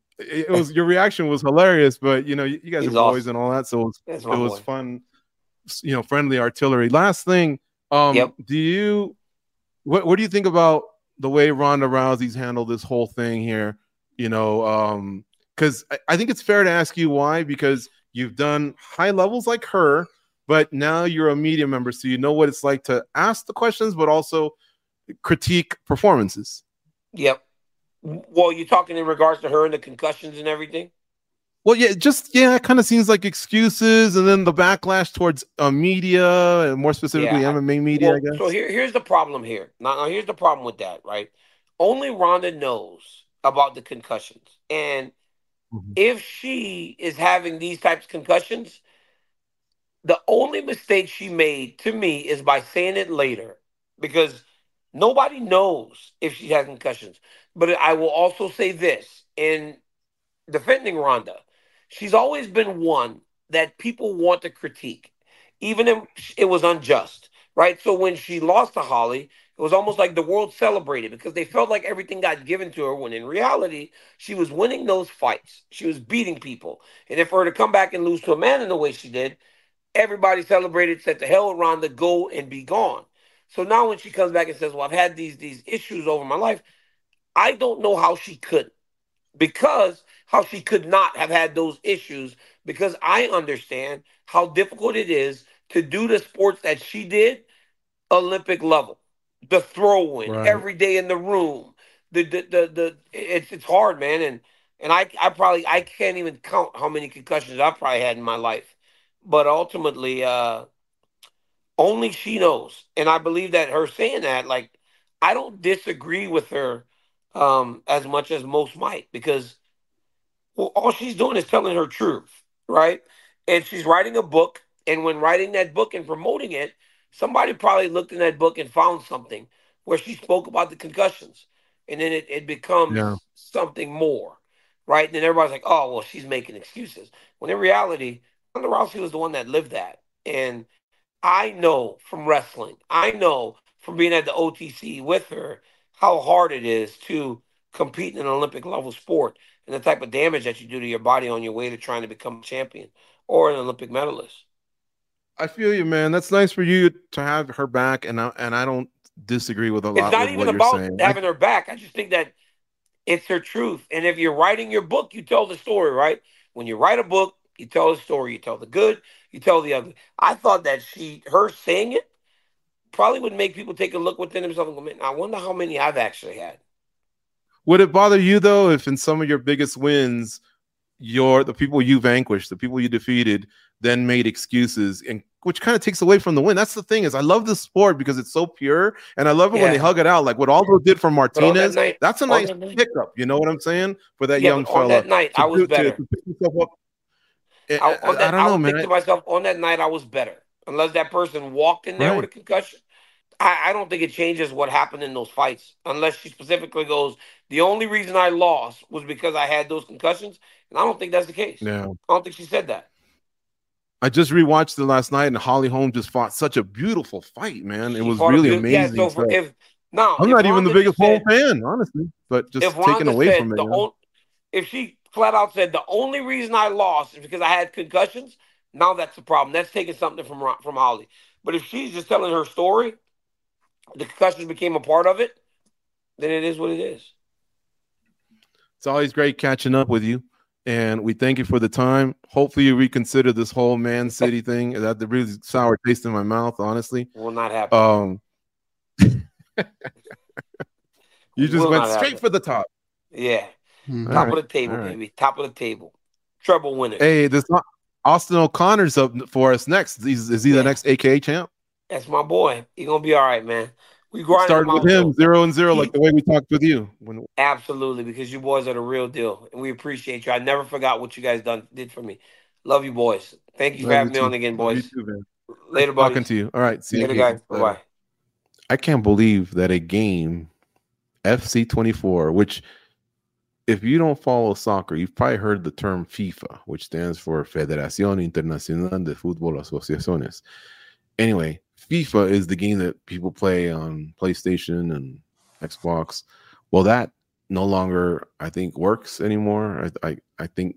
Speaker 5: It was your reaction was hilarious, but you know you, you guys He's are boys awesome. And all that, so it was, it was fun, you know, friendly artillery. Last thing, um, yep. do you what what do you think about the way Ronda Rousey's handled this whole thing here? You know, um, because I, I think it's fair to ask you why, because you've done high levels like her, but now you're a media member, so you know what it's like to ask the questions, but also critique performances.
Speaker 7: Yep. Well, you're talking in regards to her and the concussions and everything?
Speaker 5: Well, yeah, just, yeah, it kind of seems like excuses and then the backlash towards uh, media and more specifically yeah, M M A media, well, I guess.
Speaker 7: So here, here's the problem here. Now, now, here's the problem with that, right? Only Ronda knows about the concussions. And mm-hmm. if she is having these types of concussions, the only mistake she made, to me, is by saying it later. Because nobody knows if she has concussions. But I will also say this, in defending Ronda, she's always been one that people want to critique, even if it was unjust, right? So when she lost to Holly, it was almost like the world celebrated because they felt like everything got given to her, when in reality, she was winning those fights. She was beating people. And if for her to come back and lose to a man in the way she did, everybody celebrated, said to hell with Ronda, go and be gone. So now when she comes back and says, well, I've had these, these issues over my life, I don't know how she could, because how she could not have had those issues, because I understand how difficult it is to do the sports that she did, Olympic level, the throwing right. every day in the room, the the the, the it's it's hard, man, and and I I probably I can't even count how many concussions I've probably had in my life, but ultimately, uh, only she knows, and I believe that her saying that, like, I don't disagree with her. Um, as much as most might, because well, all she's doing is telling her truth, right? And she's writing a book, and when writing that book and promoting it, somebody probably looked in that book and found something where she spoke about the concussions, and then it, it becomes yeah. something more, right? And then everybody's like, oh, well, she's making excuses. When in reality, Ronda Rousey was the one that lived that. And I know from wrestling, I know from being at the O T C with her, how hard it is to compete in an Olympic level sport and the type of damage that you do to your body on your way to trying to become a champion or an Olympic medalist.
Speaker 5: I feel you, man. That's nice for you to have her back, and I, and I don't disagree with a lot.
Speaker 7: It's not
Speaker 5: with
Speaker 7: even
Speaker 5: what
Speaker 7: about
Speaker 5: you're saying.
Speaker 7: having her back. I just think that it's her truth. And if you're writing your book, you tell the story, right? When you write a book, you tell the story. You tell the good, you tell the ugly. I thought that she, her saying it, probably would make people take a look within themselves and go, man, I wonder how many I've actually had.
Speaker 5: Would it bother you, though, if in some of your biggest wins, your the people you vanquished, the people you defeated, then made excuses, and which kind of takes away from the win? That's the thing, is I love this sport because it's so pure, and I love it yeah. when they hug it out, like what Aldo did for Martinez. That night, that's a nice that pickup, you know what I'm saying, for that
Speaker 7: yeah,
Speaker 5: young
Speaker 7: on
Speaker 5: fella.
Speaker 7: That night, I was to, better. To, to
Speaker 5: I, I,
Speaker 7: on that,
Speaker 5: I don't
Speaker 7: I
Speaker 5: know,
Speaker 7: would
Speaker 5: man.
Speaker 7: think to myself, on that night, I was better. Unless that person walked in there right. with a concussion. I, I don't think it changes what happened in those fights. Unless she specifically goes, the only reason I lost was because I had those concussions. And I don't think that's the case.
Speaker 5: Yeah.
Speaker 7: I don't think she said that.
Speaker 5: I just rewatched it last night, and Holly Holm just fought such a beautiful fight, man. It was really amazing. Yeah, so for,
Speaker 7: if, now,
Speaker 5: I'm
Speaker 7: if
Speaker 5: not even
Speaker 7: Ronda
Speaker 5: the biggest
Speaker 7: Holm
Speaker 5: fan, honestly, but just taken away from it.
Speaker 7: Only, if she flat out said the only reason I lost is because I had concussions. Now that's the problem. That's taking something from from Holly. But if she's just telling her story, the concussions became a part of it, then it is what it is.
Speaker 5: It's always great catching up with you, and we thank you for the time. Hopefully you reconsider this whole Man City thing. That the really sour taste in my mouth, honestly.
Speaker 7: Will not happen.
Speaker 5: Um, you just
Speaker 7: Will
Speaker 5: went
Speaker 7: not
Speaker 5: straight
Speaker 7: happen.
Speaker 5: for the top.
Speaker 7: Yeah.
Speaker 6: Hmm.
Speaker 7: Top
Speaker 5: All right.
Speaker 7: of the table,
Speaker 5: All right.
Speaker 7: baby. Top of the table. Treble winner.
Speaker 5: Hey, this Austin O'Connor's up for us next. Is, is he
Speaker 7: Yeah.
Speaker 5: the next A K A champ?
Speaker 7: That's my boy. He gonna be all right, man. We grinding
Speaker 5: Started
Speaker 7: him out,
Speaker 5: with him
Speaker 7: though.
Speaker 5: zero and zero, like the way we talked with you. When,
Speaker 7: Absolutely, because you boys are the real deal, and we appreciate you. I never forgot what you guys done did for me. Love you, boys. Thank you for
Speaker 5: Love
Speaker 7: having
Speaker 5: you
Speaker 7: me
Speaker 5: too.
Speaker 7: on again,
Speaker 5: Love you
Speaker 7: boys.
Speaker 5: too, man.
Speaker 7: Later, buddy.
Speaker 5: Talking to you. All right. See you
Speaker 7: Later,
Speaker 5: again.
Speaker 7: guys. Bye bye.
Speaker 5: I can't believe that a game, F C twenty-four, which if you don't follow soccer, you've probably heard the term FIFA, which stands for Federación Internacional de Fútbol Asociaciones. Anyway, FIFA is the game that people play on PlayStation and Xbox. Well, that no longer, I think, works anymore. I, I, I think,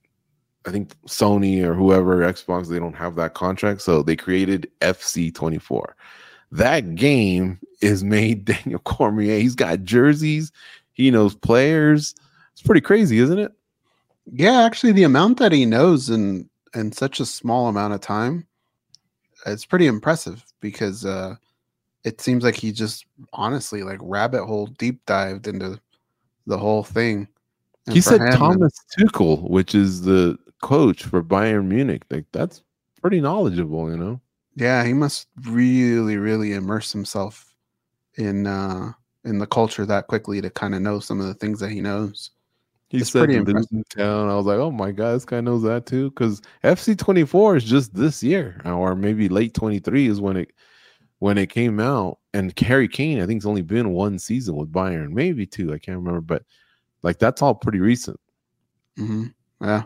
Speaker 5: I think Sony or whoever, Xbox, they don't have that contract, so they created F C twenty-four. That game is made Daniel Cormier. He's got jerseys. He knows players. It's pretty crazy, isn't it?
Speaker 6: Yeah, actually, the amount that he knows in in such a small amount of time, it's pretty impressive because uh, it seems like he just honestly like rabbit hole deep dived into the whole thing. And
Speaker 5: He
Speaker 6: for
Speaker 5: said
Speaker 6: him,
Speaker 5: Thomas Tuchel, which is the coach for Bayern Munich. Like that's pretty knowledgeable, you know.
Speaker 6: yeah, he must really, really immerse himself in uh, in the culture that quickly to kind of know some of the things that he knows.
Speaker 5: He
Speaker 6: It's
Speaker 5: said
Speaker 6: pretty
Speaker 5: Luton Town. I was like, oh my god, this guy knows that too. Because F C twenty-four is just this year, or maybe late twenty-three is when it when it came out. And Harry Kane, I think, it's only been one season with Bayern, maybe two. I can't remember, but like that's all pretty recent.
Speaker 6: Mm-hmm. Yeah.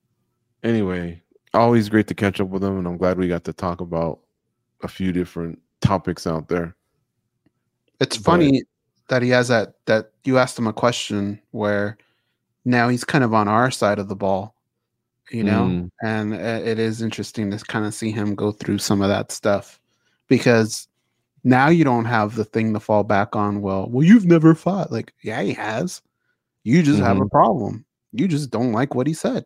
Speaker 5: Anyway, always great to catch up with him, and I'm glad we got to talk about a few different topics out there.
Speaker 6: It's
Speaker 5: But-
Speaker 6: funny that he has that that you asked him a question where now he's kind of on our side of the ball, you know,
Speaker 5: Mm.
Speaker 6: and uh, it is interesting to kind of see him go through some of that stuff because now you don't have the thing to fall back on. Well, well, you've never fought. Like, yeah, he has. You just have a
Speaker 5: Mhm.
Speaker 6: problem. You just don't like what he said.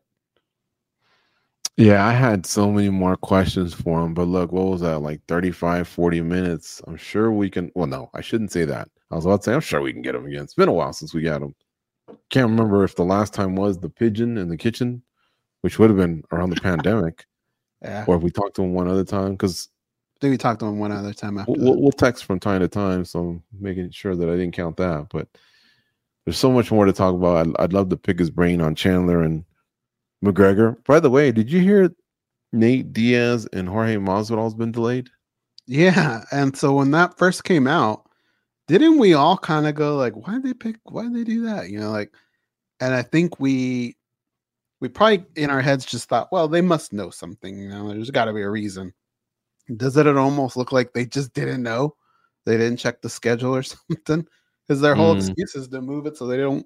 Speaker 5: Yeah, I had so many more questions for him, but look, what was that, like thirty-five, forty minutes? I'm sure we can. Well, no, I shouldn't say that. I was about to say, I'm sure we can get him again. It's been a while since we got him. Can't remember if the last time was the pigeon in the kitchen, which would have been around the pandemic,
Speaker 6: Yeah.
Speaker 5: or if we talked to him one other time, because
Speaker 6: I think we talked to him one other time after
Speaker 5: we'll,
Speaker 6: that.
Speaker 5: we'll text from time to time. So I'm making sure that I didn't count that. But there's so much more to talk about. I'd, I'd love to pick his brain on Chandler and McGregor. By the way, did you hear Nate Diaz and Jorge Masvidal's been delayed?
Speaker 6: Yeah, and so when that first came out, didn't we all kind of go like, "Why did they pick? Why did they do that?" You know, like, and I think we we probably in our heads just thought, "Well, they must know something." You know, there's got to be a reason. Does it almost look like they just didn't know? They didn't check the schedule or something? Because their whole
Speaker 5: Mm.
Speaker 6: excuse is to move it so they don't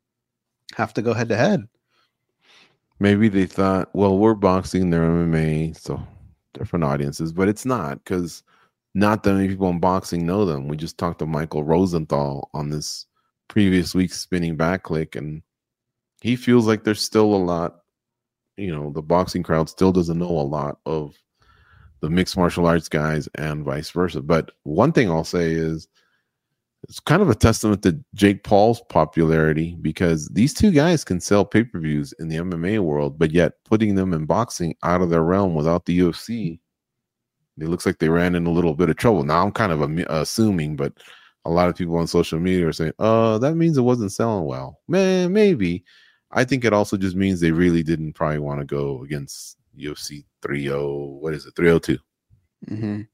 Speaker 6: have to go head to head.
Speaker 5: Maybe they thought, well, we're boxing, they're M M A, so different audiences, but it's not because not that many people in boxing know them. We just talked to Michael Rosenthal on this previous week's Spinning Back Click, and he feels like there's still a lot, you know, the boxing crowd still doesn't know a lot of the mixed martial arts guys and vice versa. But one thing I'll say is it's kind of a testament to Jake Paul's popularity because these two guys can sell pay-per-views in the M M A world, but yet putting them in boxing out of their realm without the U F C, it looks like they ran in a little bit of trouble. Now I'm kind of am- assuming, but a lot of people on social media are saying, "Uh, that means it wasn't selling well." Man, maybe. I think it also just means they really didn't probably want to go against U F C three oh. What is it? three oh two.
Speaker 6: Mm-hmm.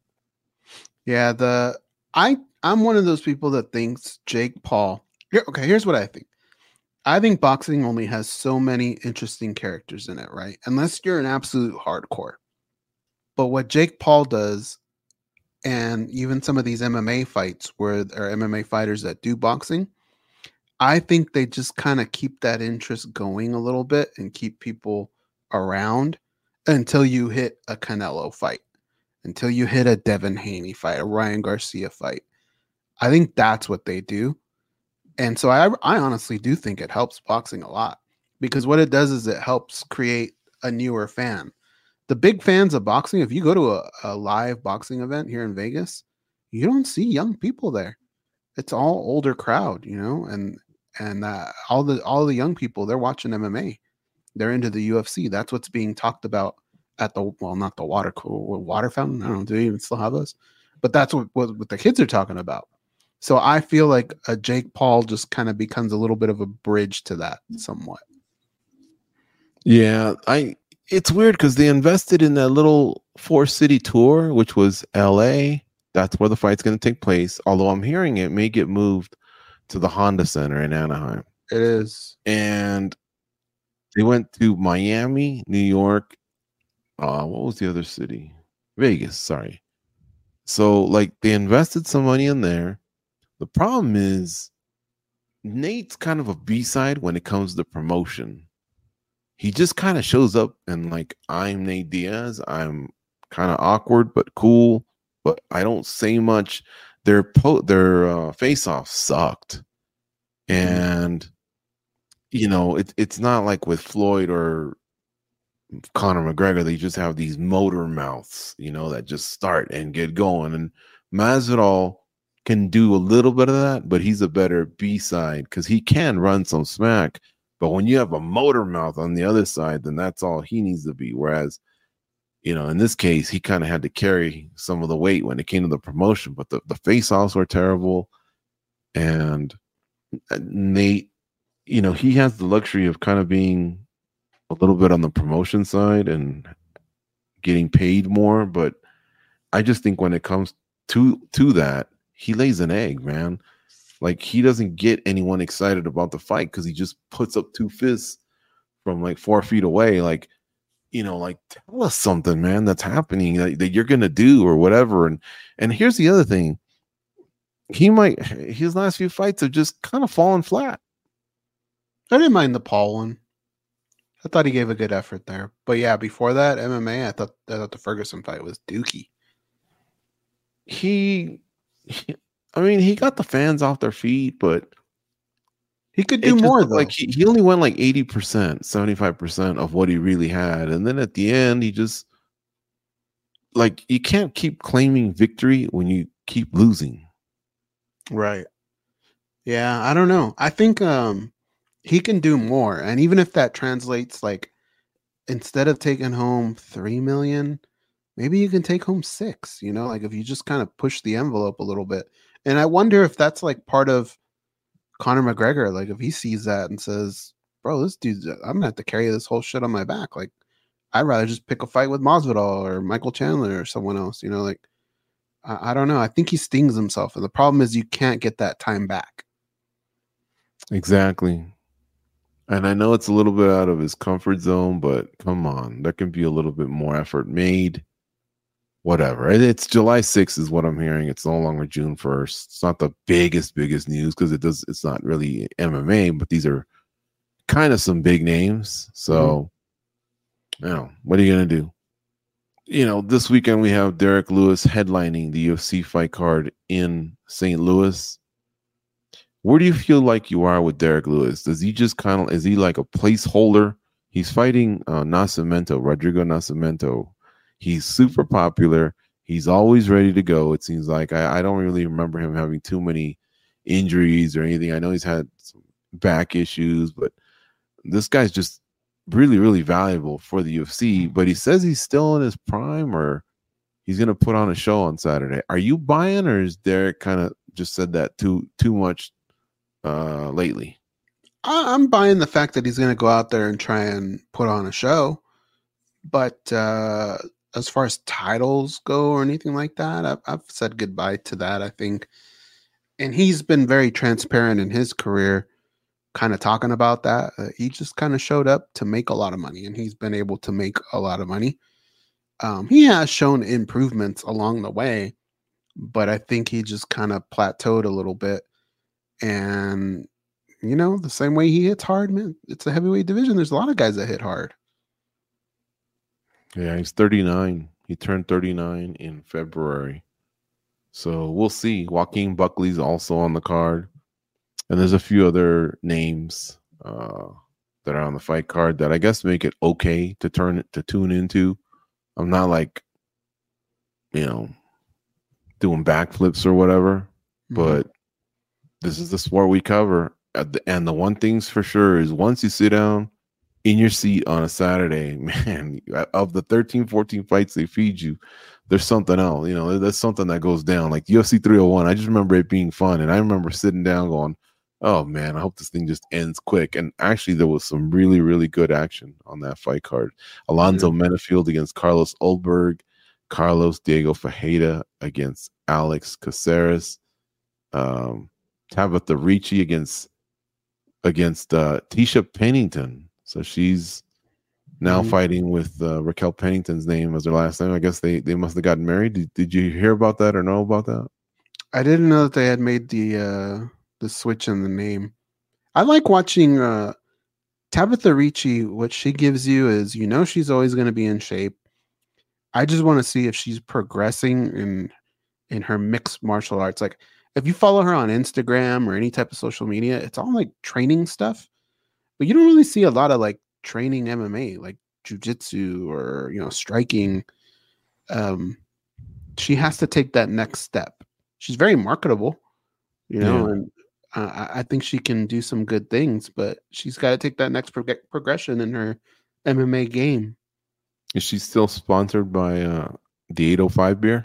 Speaker 6: Yeah, the I I'm one of those people that thinks Jake Paul. Here, okay, here's what I think. I think boxing only has so many interesting characters in it, right? Unless you're an absolute hardcore. But what Jake Paul does, and even some of these M M A fights where there are M M A fighters that do boxing, I think they just kind of keep that interest going a little bit and keep people around until you hit a Canelo fight, until you hit a Devin Haney fight, a Ryan Garcia fight. I think that's what they do. And so I, I honestly do think it helps boxing a lot, because what it does is it helps create a newer fan. The big fans of boxing, if you go to a, a live boxing event here in Vegas, you don't see young people there. It's all older crowd, you know, and and uh, all the all the young people, they're watching M M A. They're into the U F C. That's what's being talked about at the, well, not the water cool water fountain. I don't know. Do they even still have those? But that's what, what, what the kids are talking about. So I feel like a Jake Paul just kind of becomes a little bit of a bridge to that somewhat.
Speaker 5: Yeah, I it's weird because they invested in that little four city tour, which was L A. That's where the fight's going to take place. Although I'm hearing it may get moved to the Honda Center in Anaheim.
Speaker 6: It is.
Speaker 5: And they went to Miami, New York. Uh, what was the other city? Vegas, sorry. So, like, they invested some money in there. The problem is Nate's kind of a B-side when it comes to promotion. He just kind of shows up and, like, I'm Nate Diaz. I'm kind of awkward but cool, but I don't say much. Their po- their uh, face-off sucked. And, you know, it, it's not like with Floyd or Conor McGregor. They just have these motor mouths, you know, that just start and get going. And Masvidal can do a little bit of that, but he's a better B-side because he can run some smack. But when you have a motor mouth on the other side, then that's all he needs to be. Whereas, you know, in this case, he kind of had to carry some of the weight when it came to the promotion. But the, the face-offs were terrible. And Nate, you know, he has the luxury of kind of being a little bit on the promotion side and getting paid more. But I just think when it comes to to that, he lays an egg, man. Like, he doesn't get anyone excited about the fight because he just puts up two fists from like four feet away. Like, you know, like, tell us something, man, that's happening that, that you're gonna do or whatever. And and here's the other thing. He might his last few fights have just kind of fallen flat.
Speaker 6: I didn't mind the Paul one. I thought he gave a good effort there. But yeah, before that, M M A, I thought I thought the Ferguson fight was dookie.
Speaker 5: He, he I mean, he got the fans off their feet, but
Speaker 6: he could do more though.
Speaker 5: Like he, he only went like eighty percent, seventy-five percent of what he really had. And then at the end, he just, like, you can't keep claiming victory when you keep losing.
Speaker 6: Right. Yeah, I don't know. I think um he can do more. And even if that translates, like, instead of taking home three million, maybe you can take home six, you know, like if you just kind of push the envelope a little bit. And I wonder if that's like part of Conor McGregor. Like, if he sees that and says, bro, this dude's, I'm gonna have to carry this whole shit on my back. Like, I'd rather just pick a fight with Masvidal or Michael Chandler or someone else, you know, like, I, I don't know. I think he stings himself. And the problem is you can't get that time back.
Speaker 5: Exactly. And I know it's a little bit out of his comfort zone, but come on, there can be a little bit more effort made. Whatever. It's July sixth is what I'm hearing. It's no longer June first. It's not the biggest, biggest news because it does. It's not really M M A, but these are kind of some big names. So, mm-hmm. you know, what are you going to do? You know, this weekend we have Derek Lewis headlining the U F C fight card in Saint Louis. Where do you feel like you are with Derek Lewis? Does he just kind of, is he like a placeholder? He's fighting uh, Nascimento, Rodrigo Nascimento. He's super popular. He's always ready to go. It seems like I, I don't really remember him having too many injuries or anything. I know he's had some back issues, but this guy's just really, really valuable for the U F C. But he says he's still in his prime, or he's going to put on a show on Saturday. Are you buying, or is Derek kind of just said that too too much uh, lately?
Speaker 6: I'm buying the fact that he's going to go out there and try and put on a show. But uh, as far as titles go or anything like that, I've, I've said goodbye to that, I think. And he's been very transparent in his career, kind of talking about that. Uh, he just kind of showed up to make a lot of money, and he's been able to make a lot of money. Um, he has shown improvements along the way, but I think he just kind of plateaued a little bit. And you know, the same way he hits hard, man. It's a heavyweight division. There's a lot of guys that hit hard.
Speaker 5: Yeah, he's thirty-nine. He turned thirty-nine in February. So we'll see. Joaquin Buckley's also on the card. And there's a few other names uh, that are on the fight card that I guess make it okay to turn it to tune into. I'm not like, you know, doing backflips or whatever, mm-hmm. but this is the sport we cover. And the one thing's for sure is once you sit down in your seat on a Saturday, man, of the thirteen, fourteen fights they feed you, there's something else. You know, there's something that goes down. Like U F C three oh one, I just remember it being fun. And I remember sitting down going, oh, man, I hope this thing just ends quick. And actually, there was some really, really good action on that fight card. Alonzo mm-hmm. Menafield against Carlos Oldberg. Carlos Diego Fajeda against Alex Caceres. Um, Tabitha Ricci against against uh, Tisha Pennington. So she's now mm-hmm. fighting with uh, Raquel Pennington's name as her last name. I guess they, they must have gotten married. Did, did you hear about that or know about that?
Speaker 6: I didn't know that they had made the uh, the switch in the name. I like watching uh, Tabitha Ricci. What she gives you is, you know, she's always going to be in shape. I just want to see if she's progressing in in her mixed martial arts. Like, if you follow her on Instagram or any type of social media, it's all like training stuff, but you don't really see a lot of like training M M A, like jujitsu or, you know, striking. Um, she has to take that next step. She's very marketable, you know, yeah. and uh, I think she can do some good things, but she's got to take that next prog- progression in her M M A game.
Speaker 5: Is she still sponsored by uh, the eight oh five beer?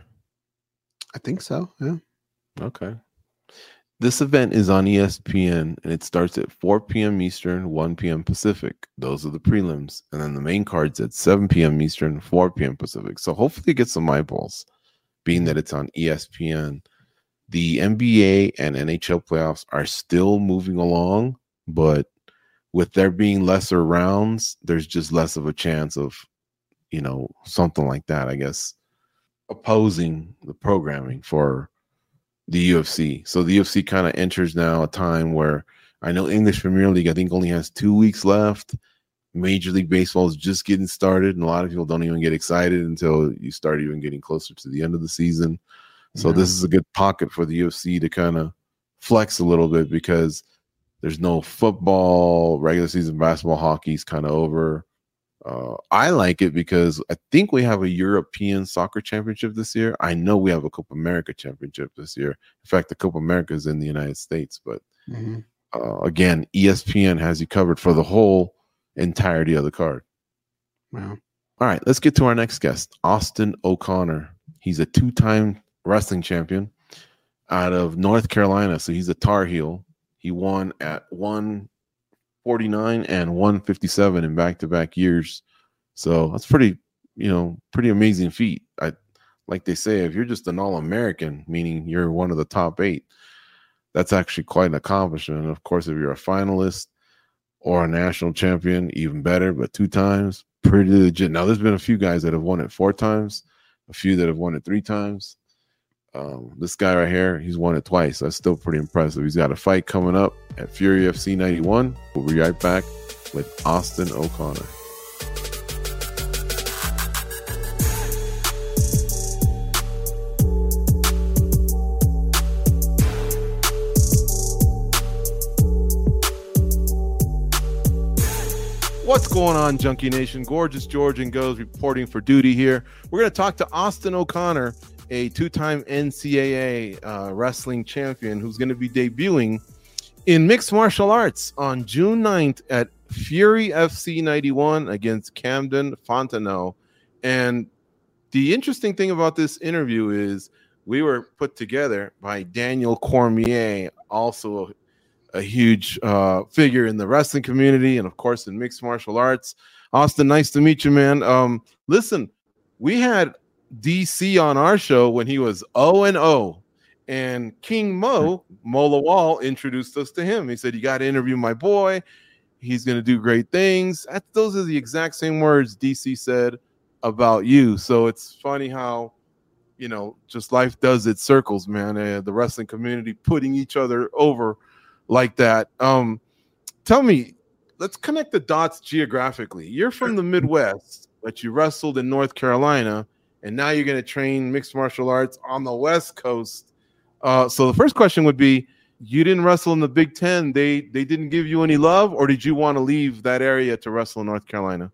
Speaker 6: I think so, yeah.
Speaker 5: Okay. This event is on E S P N, and it starts at four p.m. Eastern, one p.m. Pacific. Those are the prelims. And then the main card's at seven p.m. Eastern, four p.m. Pacific. So hopefully it gets some eyeballs, being that it's on E S P N. The N B A and N H L playoffs are still moving along, but with there being lesser rounds, there's just less of a chance of, you know, something like that, I guess, opposing the programming for the U F C. So the U F C kind of enters now a time where I know English Premier League, I think, only has two weeks left. Major League Baseball is just getting started, and a lot of people don't even get excited until you start even getting closer to the end of the season. So yeah. This is a good pocket for the U F C to kind of flex a little bit because there's no football, regular season basketball, hockey's kind of over. Uh, I like it because I think we have a European soccer championship this year. I know we have a Copa America championship this year. In fact, the Copa America is in the United States. But mm-hmm. uh, again, E S P N has you covered for the whole entirety of the card.
Speaker 6: Wow.
Speaker 5: All right, let's get to our next guest, Austin O'Connor. He's a two-time wrestling champion out of North Carolina. So he's a Tar Heel. He won at one forty-nine and one fifty-seven in back-to-back years. So that's pretty, you know, pretty amazing feat. I like they say, if you're just an All-American, meaning you're one of the top eight, that's actually quite an accomplishment. And of course, if you're a finalist or a national champion, even better, but two times, pretty legit. Now, there's been a few guys that have won it four times, a few that have won it three times. Um, this guy right here, he's won it twice. That's still pretty impressive. He's got a fight coming up at Fury F C ninety-one. We'll be right back with Austin O'Connor. What's going on, Junkie Nation? Gorgeous George and Goes reporting for duty here. We're going to talk to Austin O'Connor, a two-time N C double A uh, wrestling champion who's going to be debuting in mixed martial arts on June ninth at Fury F C ninety-one against Camden Fontenot. And the interesting thing about this interview is we were put together by Daniel Cormier, also a, a huge uh, figure in the wrestling community and, of course, in mixed martial arts. Austin, nice to meet you, man. Um, listen, we had D C on our show when he was oh and oh, and King Mo, Mola Wall, introduced us to him. He said, you got to interview my boy. He's going to do great things. That, those are the exact same words D C said about you. So it's funny how, you know, just life does its circles, man. Uh, the wrestling community putting each other over like that. Um, tell me, let's connect the dots geographically. You're from the Midwest, but you wrestled in North Carolina, and now you're going to train mixed martial arts on the West Coast. Uh, so the first question would be, you didn't wrestle in the Big Ten. They they didn't give you any love, or did you want to leave that area to wrestle in North Carolina?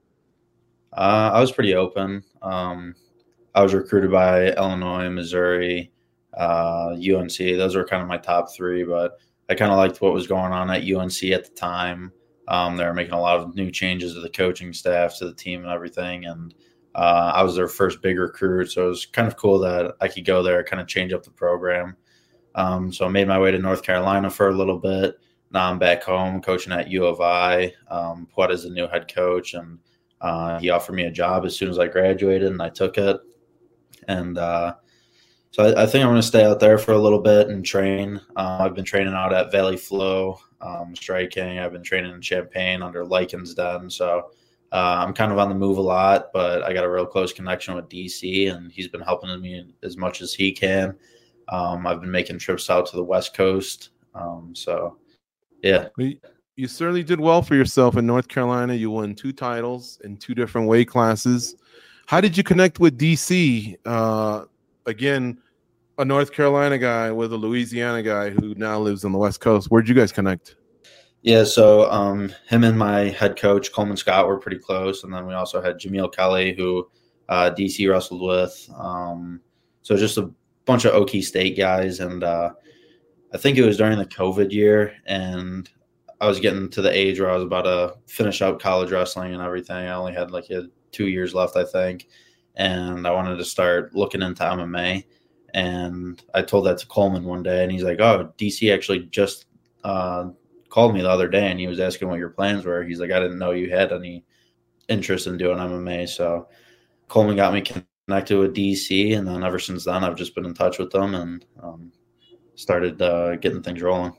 Speaker 8: Uh, I was pretty open. Um, I was recruited by Illinois, Missouri, uh, U N C. Those were kind of my top three, but I kind of liked what was going on at U N C at the time. Um, they were making a lot of new changes to the coaching staff, to the team and everything. And uh, I was their first big recruit. So it was kind of cool that I could go there, kind of change up the program. Um, so I made my way to North Carolina for a little bit. Now I'm back home coaching at U of I. Um, Puet is the new head coach, and uh, he offered me a job as soon as I graduated, and I took it. And uh, so I, I think I'm going to stay out there for a little bit and train. Uh, I've been training out at Valley Flow, um, striking. I've been training in Champaign under Likens Den. So uh, I'm kind of on the move a lot, but I got a real close connection with D C, and he's been helping me as much as he can. Um, I've been making trips out to the West Coast. Um, so, yeah.
Speaker 5: You certainly did well for yourself in North Carolina. You won two titles in two different weight classes. How did you connect with D C? Uh, again, a North Carolina guy with a Louisiana guy who now lives on the West Coast. Where'd you guys connect?
Speaker 8: Yeah, so um, him and my head coach, Coleman Scott, were pretty close. And then we also had Jameel Kelly, who uh, D C wrestled with. Um, so just a bunch of Okie State guys. And uh, I think it was during the COVID year, and I was getting to the age where I was about to finish up college wrestling and everything. I only had like a, two years left, I think. And I wanted to start looking into M M A. And I told that to Coleman one day, and he's like, oh, D C actually just uh, called me the other day, and he was asking what your plans were. He's like, I didn't know you had any interest in doing M M A. So Coleman got me connected with D C, and then ever since then, I've just been in touch with them and um, started uh, getting things rolling.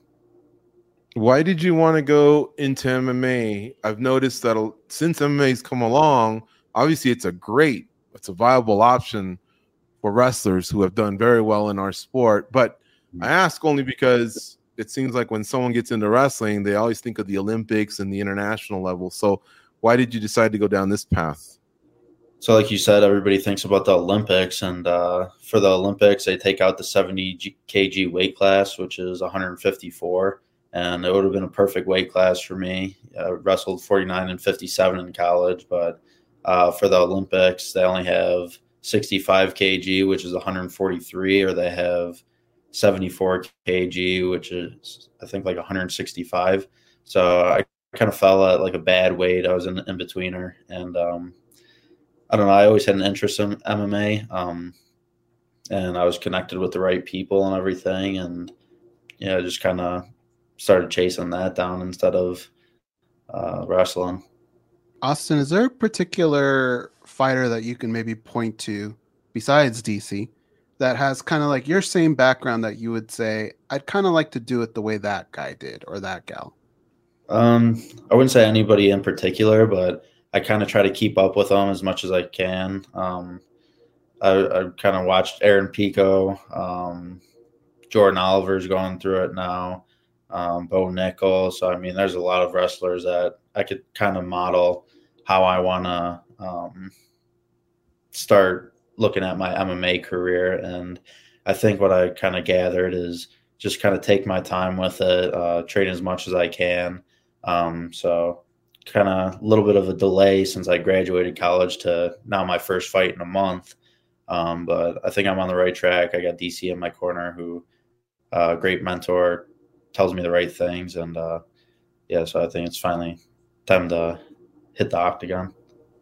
Speaker 5: Why did you want to go into M M A? I've noticed that since M M A's come along, obviously it's a great, it's a viable option for wrestlers who have done very well in our sport. But I ask only because it seems like when someone gets into wrestling, they always think of the Olympics and the international level. So why did you decide to go down this path?
Speaker 8: So like you said, everybody thinks about the Olympics, and uh, for the Olympics, they take out the seventy kilogram weight class, which is one fifty-four. And it would have been a perfect weight class for me. I wrestled forty-nine and fifty-seven in college, but uh, for the Olympics, they only have sixty-five kilograms, which is one forty-three, or they have seventy-four kilograms, which is, I think, like one sixty-five. So I kind of fell at like a bad weight. I was in, in betweener. And um, I don't know, I always had an interest in M M A. Um, and I was connected with the right people and everything. And, yeah, just kind of started chasing that down instead of uh, wrestling.
Speaker 6: Austin, is there a particular fighter that you can maybe point to besides D C that has kind of like your same background that you would say, I'd kind of like to do it the way that guy did or that gal?
Speaker 8: Um, I wouldn't say anybody in particular, but I kind of try to keep up with them as much as I can. Um, I, I kind of watched Aaron Pico. Um, Jordan Oliver's going through it now. Um, Bo Nickel. So, I mean, there's a lot of wrestlers that I could kind of model how I want to um, start looking at my M M A career. And I think what I kind of gathered is just kind of take my time with it, uh, train as much as I can. Um, so kind of a little bit of a delay since I graduated college to now my first fight in a month. Um, but I think I'm on the right track. I got D C in my corner, who uh, great mentor, tells me the right things. And uh, yeah, so I think it's finally time to hit the octagon.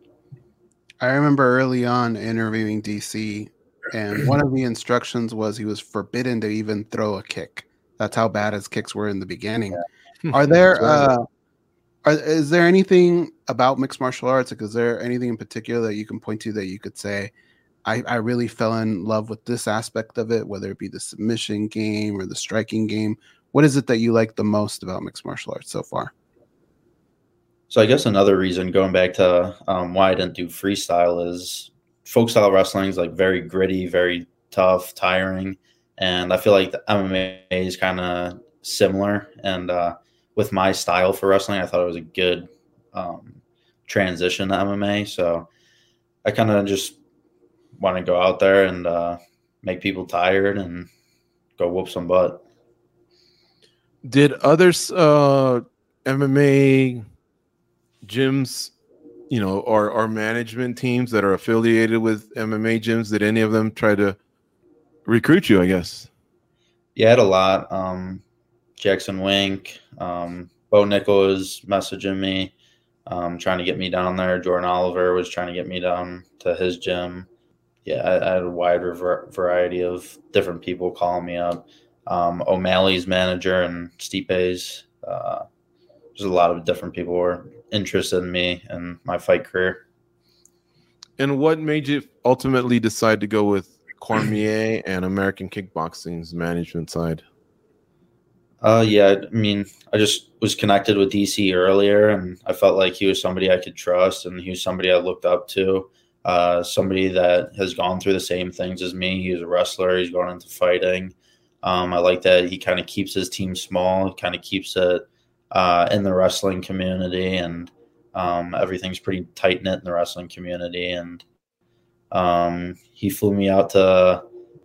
Speaker 6: I remember early on interviewing D C, and one of the instructions was he was forbidden to even throw a kick. That's how bad his kicks were in the beginning. Yeah. Are there, uh, are, is there anything about mixed martial arts? Like, is there anything in particular that you can point to that you could say, I, I really fell in love with this aspect of it, whether it be the submission game or the striking game? What is it that you like the most about mixed martial arts so far?
Speaker 8: So I guess another reason, going back to um, why I didn't do freestyle, is folk style wrestling is like very gritty, very tough, tiring. And I feel like the M M A is kind of similar. And uh, with my style for wrestling, I thought it was a good um, transition to M M A. So I kind of just want to go out there and uh, make people tired and go whoop some butt.
Speaker 5: Did others uh, M M A gyms, you know, or, or management teams that are affiliated with M M A gyms, did any of them try to recruit you, I guess?
Speaker 8: Yeah, I had a lot. Um, Jackson Wink, um, Bo Nickel was messaging me, um, trying to get me down there. Jordan Oliver was trying to get me down to his gym. Yeah, I, I had a wide ver- variety of different people calling me up. Um, O'Malley's manager and Stipe's. Uh, there's a lot of different people who were interested in me and my fight career.
Speaker 5: And what made you ultimately decide to go with Cormier and American Kickboxing's management side?
Speaker 8: Uh, yeah, I mean, I just was connected with D C earlier, and I felt like he was somebody I could trust, and he was somebody I looked up to, uh, somebody that has gone through the same things as me. He was a wrestler. He's going into fighting. Um, I like that he kind of keeps his team small. He kind of keeps it uh, in the wrestling community, and um, everything's pretty tight-knit in the wrestling community. And um, he flew me out to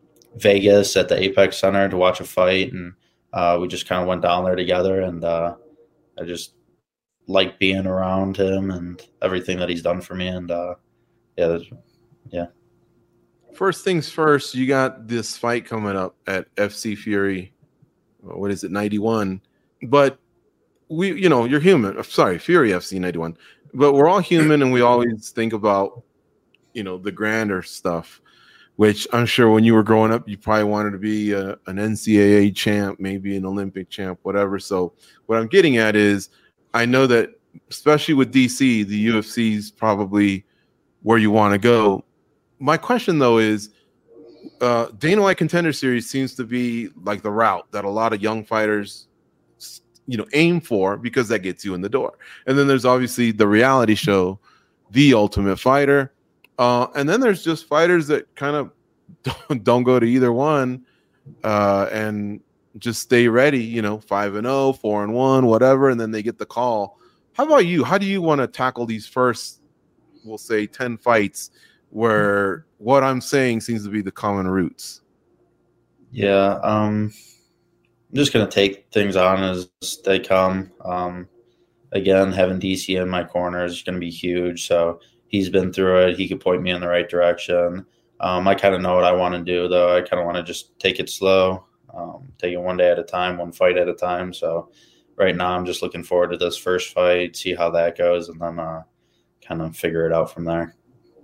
Speaker 8: Vegas at the Apex Center to watch a fight, and uh, we just kind of went down there together, and uh, I just like being around him and everything that he's done for me. And uh, yeah, yeah.
Speaker 5: First things first, you got this fight coming up at F C Fury. What is it, ninety-one? But we, you know, you're human. Sorry, Fury F C ninety-one. But we're all human, and we always think about, you know, the grander stuff. Which I'm sure when you were growing up, you probably wanted to be a, an N C double A champ, maybe an Olympic champ, whatever. So what I'm getting at is, I know that especially with D C, the U F C is probably where you want to go. My question, though, is uh, Dana White Contender Series seems to be like the route that a lot of young fighters, you know, aim for, because that gets you in the door. And then there's obviously the reality show, The Ultimate Fighter. Uh, and then there's just fighters that kind of don't, don't go to either one uh, and just stay ready, you know, five and oh, four and one, whatever, and then they get the call. How about you? How do you want to tackle these first, we'll say, ten fights where what I'm saying seems to be the common roots?
Speaker 8: Yeah, um, I'm just going to take things on as they come. Um, again, having D C in my corner is going to be huge. So he's been through it. He could point me in the right direction. Um, I kind of know what I want to do, though. I kind of want to just take it slow, um, take it one day at a time, one fight at a time. So right now I'm just looking forward to this first fight, see how that goes, and then uh, kind of figure it out from there.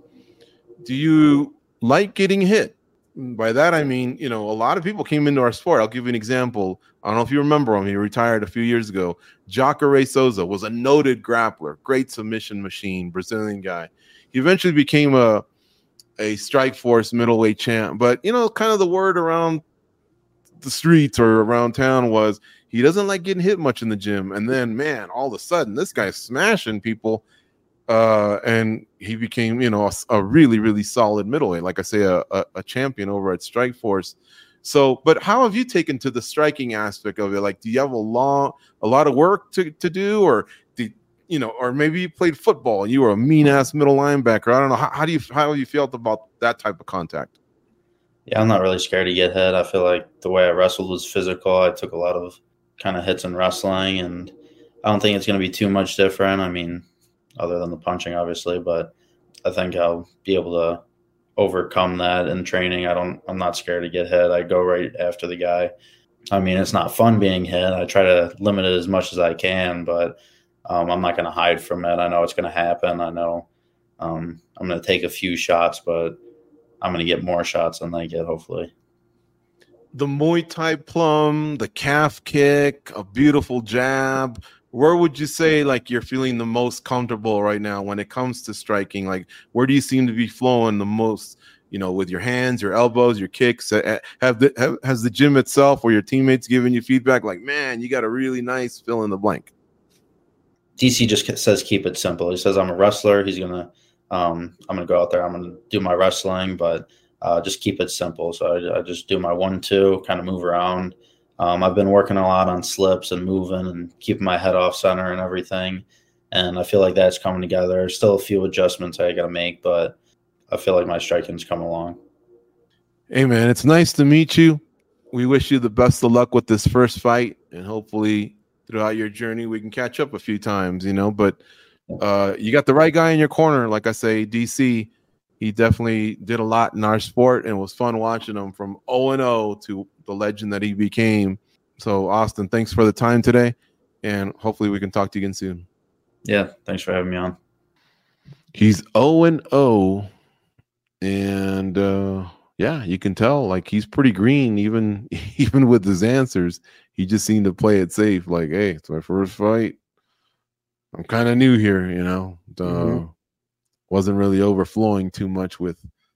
Speaker 5: Do you like getting hit? By that, I mean, you know, a lot of people came into our sport. I'll give you an example. I don't know if you remember him. He retired a few years ago. Jacare Souza was a noted grappler, great submission machine, Brazilian guy. He eventually became a, a Strikeforce middleweight champ. But, you know, kind of the word around the streets or around town was he doesn't like getting hit much in the gym. And then, man, all of a sudden, this guy's smashing people. Uh, and he became, you know, a, a really, really solid middleweight, like I say, a, a, a champion over at Strikeforce. So, but how have you taken to the striking aspect of it? Like, do you have a long, a lot of work to, to do, or do you know, or maybe you played football and you were a mean ass middle linebacker? I don't know. How, how do you, how have you felt about that type of contact?
Speaker 8: Yeah, I'm not really scared to get hit. I feel like the way I wrestled was physical. I took a lot of kind of hits in wrestling, and I don't think it's going to be too much different. I mean, other than the punching, obviously, but I think I'll be able to overcome that in training. I don't, I'm not scared to get hit. I go right after the guy. I mean, it's not fun being hit. I try to limit it as much as I can, but um, I'm not going to hide from it. I know it's going to happen. I know um, I'm going to take a few shots, but I'm going to get more shots than they get, hopefully.
Speaker 5: The Muay Thai plum, the calf kick, a beautiful jab. Where would you say, like, you're feeling the most comfortable right now when it comes to striking? Like, where do you seem to be flowing the most, you know, with your hands, your elbows, your kicks? Have the have, has the gym itself or your teammates given you feedback like, man, you got a really nice fill in the blank?
Speaker 8: D C just says keep it simple. He says I'm a wrestler. He's going to um, – I'm going to go out there. I'm going to do my wrestling, but uh, just keep it simple. So I, I just do my one, two, kind of move around. Um, I've been working a lot on slips and moving and keeping my head off center and everything. And I feel like that's coming together. There's still a few adjustments I got to make, but I feel like my striking's come along.
Speaker 5: Hey, man, it's nice to meet you. We wish you the best of luck with this first fight, and hopefully throughout your journey we can catch up a few times, you know. But uh, you got the right guy in your corner. Like I say, D C, he definitely did a lot in our sport, and it was fun watching him from oh and oh to the legend that he became. So, Austin, thanks for the time today, and hopefully we can talk to you again soon.
Speaker 8: Yeah, thanks for having me on.
Speaker 5: He's oh and oh, and uh, yeah, you can tell like he's pretty green, even even with his answers. He just seemed to play it safe. Like, hey, it's my first fight. I'm kind of new here, you know. Uh, mm-hmm. Wasn't really overflowing too much with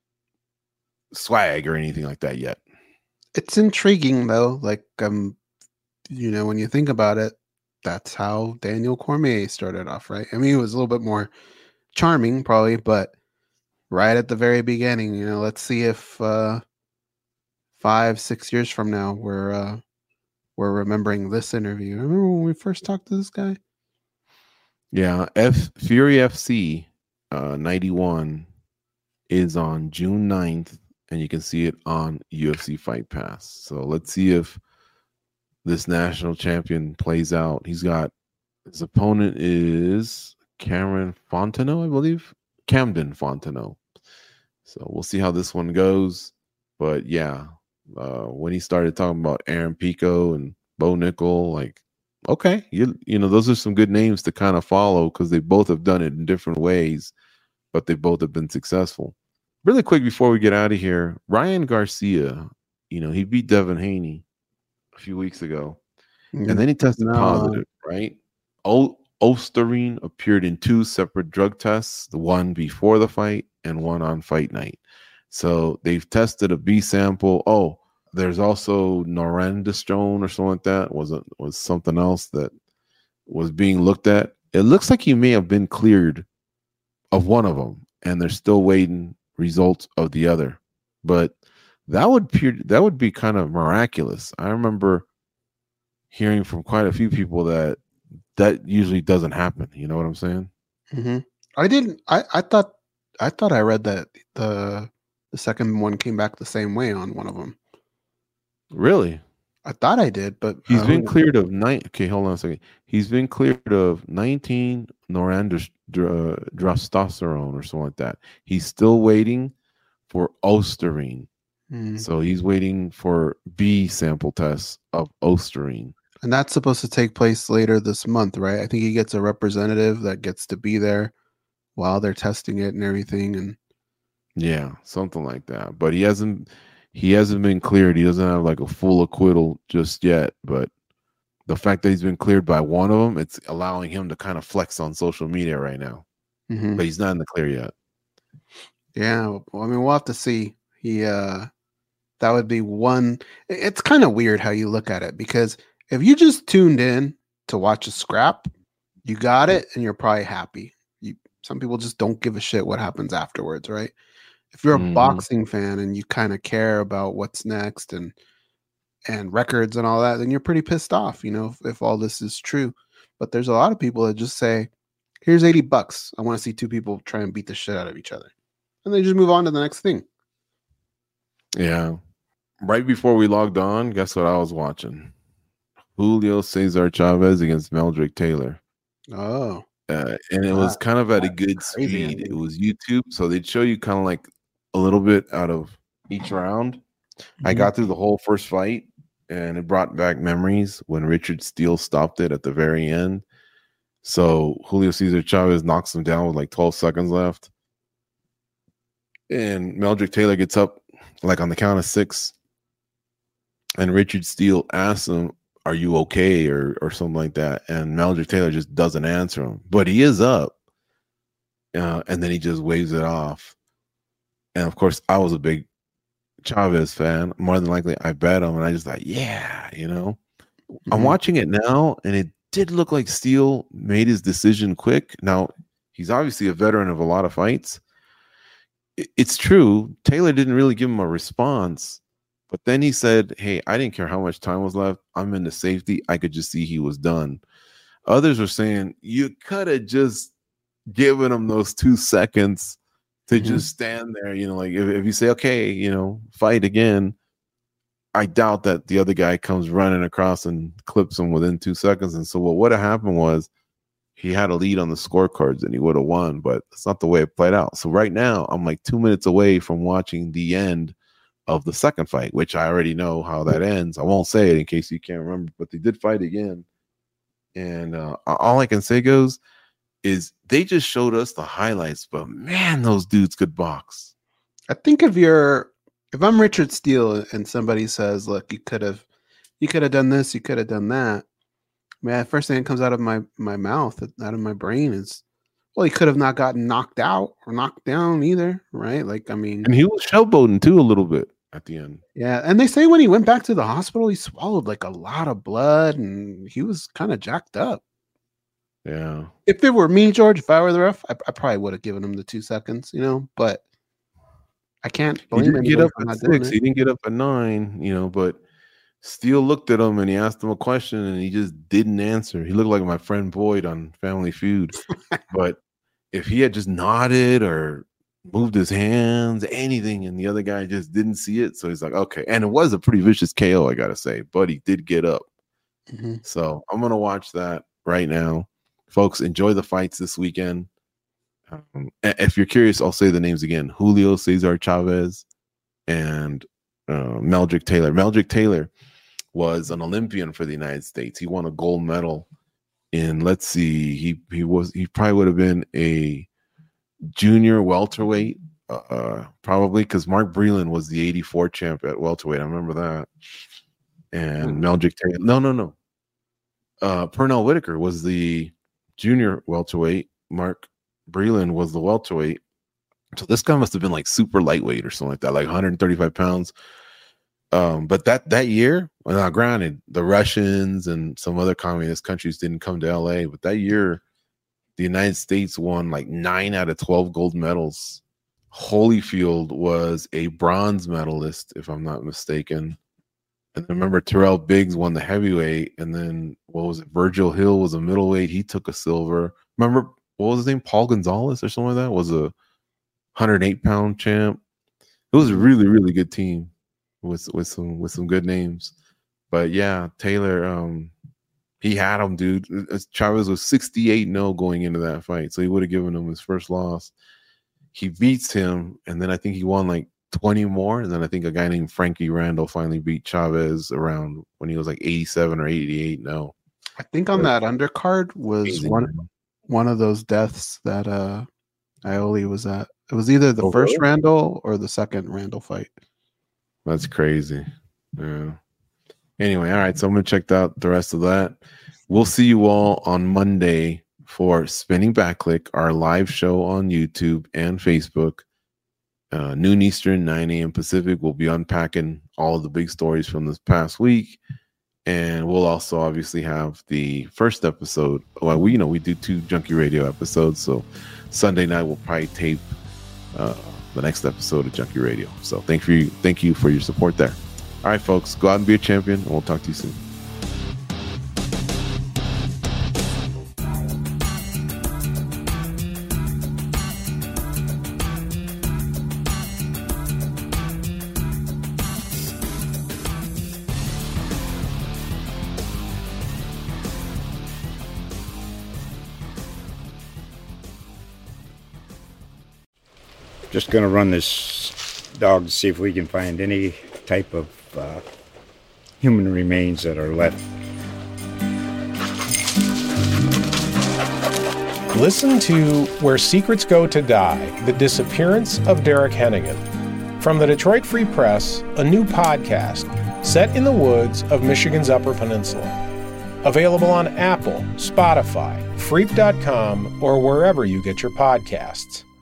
Speaker 5: swag or anything like that yet.
Speaker 6: It's intriguing though. Like, um, you know, when you think about it, that's how Daniel Cormier started off, right? I mean, he was a little bit more charming, probably, but right at the very beginning, you know, let's see if uh, five, six years from now we're uh, we're remembering this interview. Remember when we first talked to this guy?
Speaker 5: Yeah, F Fury F C uh, ninety-one is on June ninth, and you can see it on U F C Fight Pass. So let's see if this national champion plays out. He's got his opponent is Cameron Fontenot, I believe. Camden Fontenot. So we'll see how this one goes. But yeah, uh, when he started talking about Aaron Pico and Bo Nickel, like, okay, you you know, those are some good names to kind of follow because they both have done it in different ways, but they both have been successful. Really quick before we get out of here, Ryan Garcia, you know, he beat Devin Haney a few weeks ago, mm-hmm. and then he tested no. positive, right? O- Osterine appeared in two separate drug tests, the one before the fight and one on fight night. So they've tested a B sample. Oh, there's also norandestrone or something like that. Was it was something else that was being looked at? It looks like he may have been cleared of one of them, and they're still waiting results of the other. But that would appear, that would be kind of miraculous. I remember hearing from quite a few people that that usually doesn't happen. You know what I'm saying?
Speaker 6: Mm-hmm. I didn't. I, I thought. I thought I read that the the second one came back the same way on one of them.
Speaker 5: Really?
Speaker 6: I thought I did, but
Speaker 5: he's
Speaker 6: uh,
Speaker 5: been cleared of nine. Okay, hold on a second. He's been cleared of nineteen norandestrone or something like that. He's still waiting for Osterine. Mm. So he's waiting for B sample tests of Osterine.
Speaker 6: And that's supposed to take place later this month, right? I think he gets a representative that gets to be there while they're testing it and everything. And
Speaker 5: yeah, something like that. But he hasn't he hasn't been cleared. He doesn't have like a full acquittal just yet. But the fact that he's been cleared by one of them, it's allowing him to kind of flex on social media right now. Mm-hmm. But he's not in the clear yet.
Speaker 6: Yeah, well, I mean, we'll have to see. He uh that would be one. It's kind of weird how you look at it, because if you just tuned in to watch a scrap, you got it and you're probably happy. You, some people just don't give a shit what happens afterwards, right? If you're a mm-hmm. boxing fan and you kind of care about what's next and and records and all that, then you're pretty pissed off, you know, if, if all this is true. But there's a lot of people that just say, here's eighty bucks. I want to see two people try and beat the shit out of each other. And they just move on to the next thing.
Speaker 5: Yeah. Right before we logged on, guess what I was watching? Julio Cesar Chavez against Meldrick Taylor.
Speaker 6: Oh.
Speaker 5: Uh, and it was kind of at a good speed. It was YouTube, so they'd show you kind of like a little bit out of each round. Mm-hmm. I got through the whole first fight, and it brought back memories when Richard Steele stopped it at the very end. So Julio Cesar Chavez knocks him down with like twelve seconds left. And Meldrick Taylor gets up like on the count of six. And Richard Steele asks him, are you okay? Or or something like that. And Meldrick Taylor just doesn't answer him. But he is up. Uh, and then he just waves it off. And of course, I was a big Chavez fan. More than likely, I bet him. And I just thought, yeah, you know. Mm-hmm. I'm watching it now, and it did look like Steele made his decision quick. Now, he's obviously a veteran of a lot of fights. It's true. Taylor didn't really give him a response. But then he said, hey, I didn't care how much time was left. I'm into safety. I could just see he was done. Others were saying, you could have just given him those two seconds to mm-hmm. just stand there. You know, like if, if you say, okay, you know, fight again, I doubt that the other guy comes running across and clips him within two seconds. And so what would have happened was he had a lead on the scorecards and he would have won, but it's not the way it played out. So right now I'm like two minutes away from watching the end of the second fight, which I already know how that ends. I won't say it in case you can't remember, but they did fight again. And uh, all I can say goes is they just showed us the highlights, but man, those dudes could box.
Speaker 6: I think if you're, if I'm Richard Steele and somebody says, look, you could have, you could have done this, you could have done that. Man, the first thing that comes out of my, my mouth, out of my brain is, well, he could have not gotten knocked out or knocked down either, right? Like, I mean,
Speaker 5: and he was showboating too a little bit at the end.
Speaker 6: Yeah, and they say when he went back to the hospital, he swallowed like a lot of blood, and he was kind of jacked up.
Speaker 5: Yeah.
Speaker 6: If it were me, George, if I were the ref, I, I probably would have given him the two seconds, you know. But I can't blame him.
Speaker 5: He didn't get up at six. He didn't get up at nine, you know. But Steele looked at him and he asked him a question, and he just didn't answer. He looked like my friend Boyd on Family Feud, but if he had just nodded or moved his hands, anything, and the other guy just didn't see it, so he's like, okay. And it was a pretty vicious K O, I gotta say, but he did get up. Mm-hmm. So I'm gonna watch that right now, folks. Enjoy the fights this weekend. Um, if you're curious, I'll say the names again: Julio Cesar Chavez and uh, Meldrick Taylor. Meldrick Taylor was an Olympian for the United States. He won a gold medal. And let's see, he he was he probably would have been a junior welterweight, uh, probably because Mark Breland was the eighty-four champ at welterweight. I remember that. And mm-hmm. Meldrick Taylor, no, no, no. Uh, Pernell Whitaker was the junior welterweight. Mark Breland was the welterweight. So this guy must have been like super lightweight or something like that, like one hundred thirty-five pounds. Um, but that that year, well, now granted, the Russians and some other communist countries didn't come to L A, but that year, the United States won like nine out of twelve gold medals. Holyfield was a bronze medalist, if I'm not mistaken. And remember, Terrell Biggs won the heavyweight, and then what was it? Virgil Hill was a middleweight. He took a silver. Remember, what was his name? Paul Gonzalez or something like that was a one hundred eight pound champ. It was a really, really good team. With with some with some good names, but yeah, Taylor, um, he had him, dude. Chavez was sixty-eight and oh going into that fight, so he would have given him his first loss. He beats him, and then I think he won like twenty more, and then I think a guy named Frankie Randall finally beat Chavez around when he was like eighty-seven or eighty-eight. No,
Speaker 6: I think on that undercard was amazing, one man. one of those deaths that uh Ioli was at. It was either the oh, first really? Randall or the second Randall fight.
Speaker 5: That's crazy. Yeah. Anyway, all right. So I'm going to check out the rest of that. We'll see you all on Monday for Spinning Backclick, our live show on YouTube and Facebook. Uh, noon Eastern, nine a.m. Pacific. We'll be unpacking all of the big stories from this past week. And we'll also obviously have the first episode. Well, we, you know, we do two Junkie Radio episodes. So Sunday night, we'll probably tape uh, the next episode of Junkie Radio. So thank you, thank you for your support there. All right, folks, go out and be a champion, and we'll talk to you soon.
Speaker 1: Just going to run this dog to see if we can find any type of uh, human remains that are left.
Speaker 2: Listen to Where Secrets Go to Die, The Disappearance of Derek Hennigan. From the Detroit Free Press, a new podcast set in the woods of Michigan's Upper Peninsula. Available on Apple, Spotify, Freep dot com, or wherever you get your podcasts.